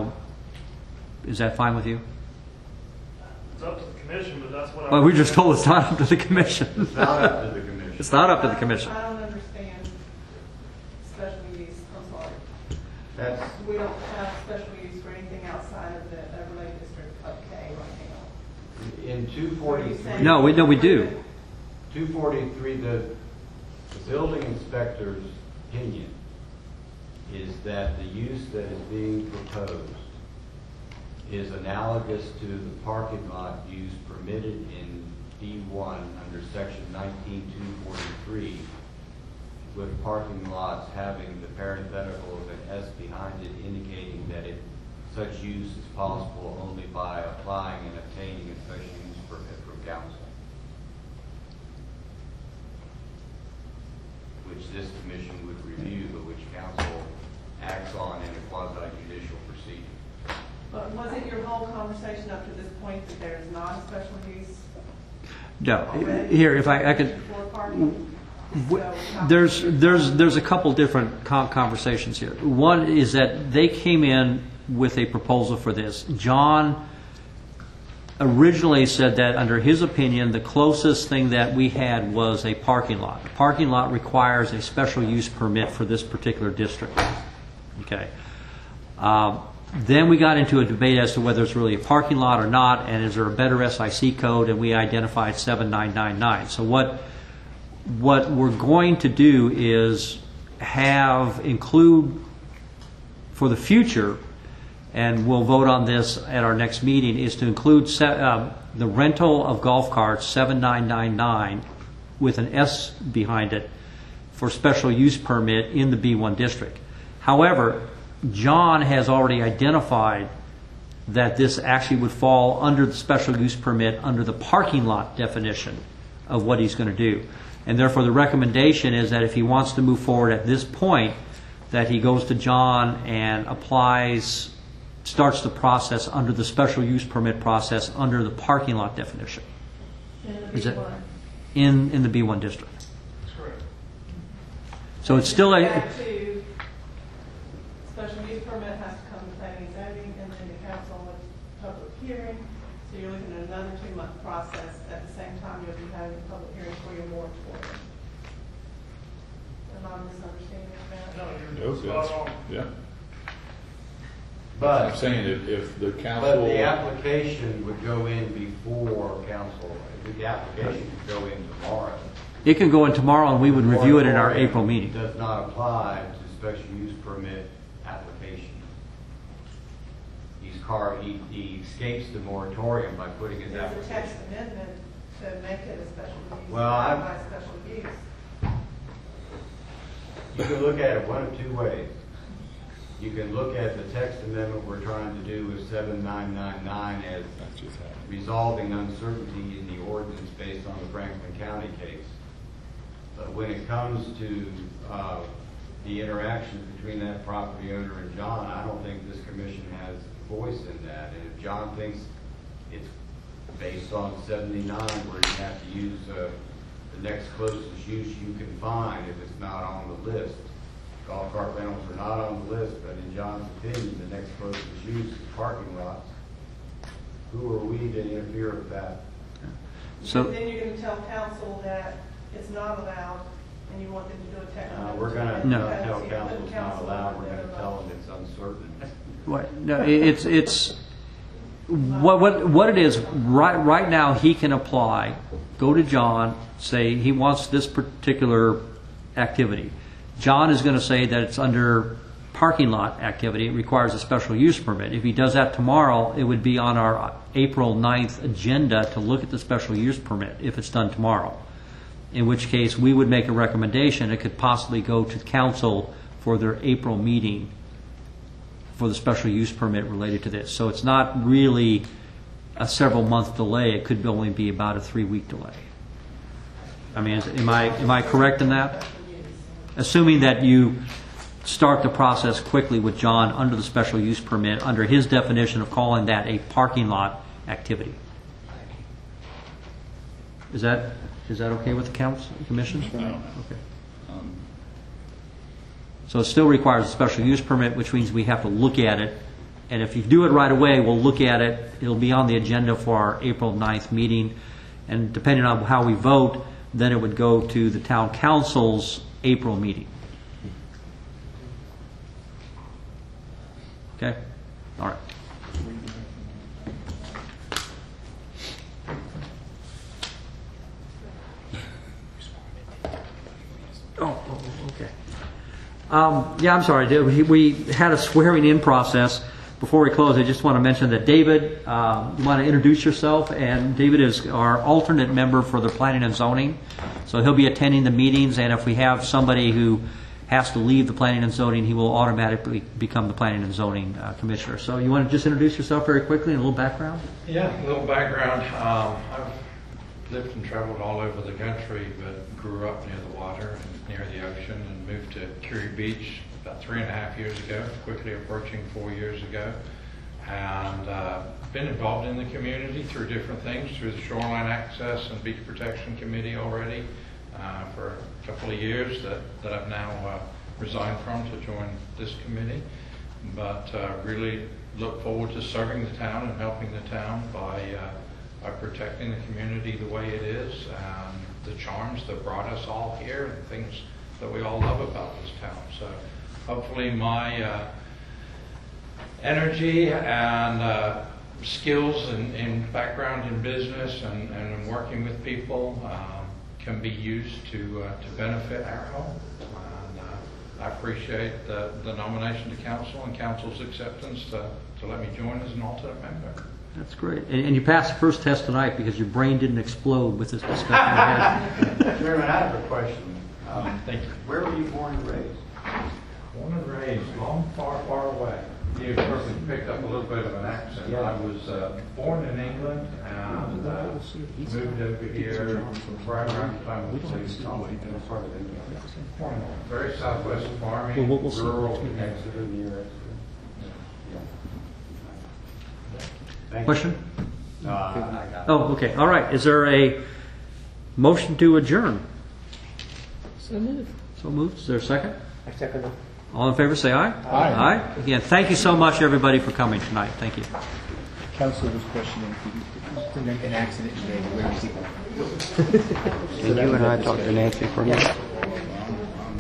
fine with you? It's up to the commission, but that's what I. Well, we just told it's not up to the commission. It's not up to the commission. It's not up to the commission. I don't understand special use, I'm sorry. That's, We don't have special use for anything outside of the overlay district of K right now. in 243. No, we do. 243, the building inspector's opinion is that the use that is being proposed is analogous to the parking lot use permitted in D1 under section 19243, with parking lots having the parenthetical of an S behind it indicating that such use is possible only by applying and obtaining a special use permit from council, which this commission would review, but which council acts on in a quasi-judicial proceeding. But wasn't your whole conversation up to this point that there is not a special use? No. Here, if I could. For parking? There's a couple different conversations here. One is that they came in with a proposal for this. John originally said that under his opinion, the closest thing that we had was a parking lot. A parking lot requires a special use permit for this particular district. Okay. Then we got into a debate as to whether it's really a parking lot or not, and is there a better SIC code, and we identified 7999. So what we're going to do is include for the future, and we'll vote on this at our next meeting, is to include the rental of golf carts, 7999, with an S behind it, for special use permit in the B1 district. However, John has already identified that this actually would fall under the special use permit under the parking lot definition of what he's going to do. And therefore the recommendation is that if he wants to move forward at this point, that he goes to John and starts the process under the special use permit process under the parking lot definition. In the B1. In the B1 district. That's correct. So it's still Back to special use permit has to come to planning and zoning, and then the council with public hearing. So you're looking at another 2-month process. At the same time, you'll be having a public hearing for your moratorium. Am I misunderstanding that? No, Yes, you're spot on. Yeah. But I'm saying if the But council. the application would go in before council, the application could go in tomorrow. It can go in tomorrow, and we would review it in our April meeting. Does not apply to special use permit application. He escapes the moratorium by putting his There's a application. text amendment to make it a special use. Well, by special use. You can look at it one of two ways. You can look at the text amendment we're trying to do with 7999 as resolving uncertainty in the ordinance based on the Franklin County case. But when it comes to the interaction between that property owner and John, I don't think this commission has a voice in that. And if John thinks it's based on 79 where you have to use the next closest use you can find if it's not on the list. Golf cart rentals are not on the list, but in John's opinion, the next closest use is parking lots. Who are we to interfere with that? So But then you're going to tell council that it's not allowed, and you want them to do a technical. We're going to No. tell council it's not allowed. We're going to tell them it's uncertain. no, it's what it is. Right now, he can apply, go to John, say he wants this particular activity. John is going to say that it's under parking lot activity. It requires a special use permit. If he does that tomorrow, it would be on our April 9th agenda to look at the special use permit if it's done tomorrow. In which case, we would make a recommendation. It could possibly go to council for their April meeting for the special use permit related to this. So it's not really a several-month delay. It could only be about a 3-week delay. I mean, am I correct in that? Assuming that you start the process quickly with John under the special use permit, under his definition of calling that a parking lot activity. Is that okay with the council, commission? No. Okay. So it still requires a special use permit, which means we have to look at it. And if you do it right away, we'll look at it. It'll be on the agenda for our April 9th meeting. And depending on how we vote, then it would go to the town council's April meeting. Okay? All right. Oh, okay. Yeah, I'm sorry. We had a swearing-in process. Before we close, I just want to mention that David, you want to introduce yourself, and David is our alternate member for the Planning and Zoning. So he'll be attending the meetings, and if we have somebody who has to leave the Planning and Zoning, he will automatically become the Planning and Zoning Commissioner. So you want to just introduce yourself very quickly and a little background? Yeah, a little background. I've lived and traveled all over the country, but grew up near the water and near the ocean, and moved to Curie Beach about 3.5 years ago, quickly approaching 4 years ago, and been involved in the community through different things, through the Shoreline Access and Beach Protection Committee already for a couple of years that I've now resigned from to join this committee, but really look forward to serving the town and helping the town by protecting the community the way it is, the charms that brought us all here, and things that we all love about this town. So hopefully my energy and skills and background in business and working with people can be used to benefit our home. And I appreciate the nomination to council and council's acceptance to let me join as an alternate member. That's great. And you passed the first test tonight because your brain didn't explode with this discussion we had. Chairman, I have a question. Thank you. Where were you born and raised? Born and raised, long, far, far away. You probably picked up a little bit of an accent. I was born in England and moved over here right around the time of the police colony. Very southwest farming, rural Exeter. Question? No, I got it. Oh, okay. All right. Is there a motion to adjourn? So moved. So moved. Is there a second? I second it. All in favor, say aye. Aye. Aye. Again, thank you so much, everybody, for coming tonight. Thank you. Council was questioning if you an accident today, where are people? Did you and I talk to Nancy for a minute?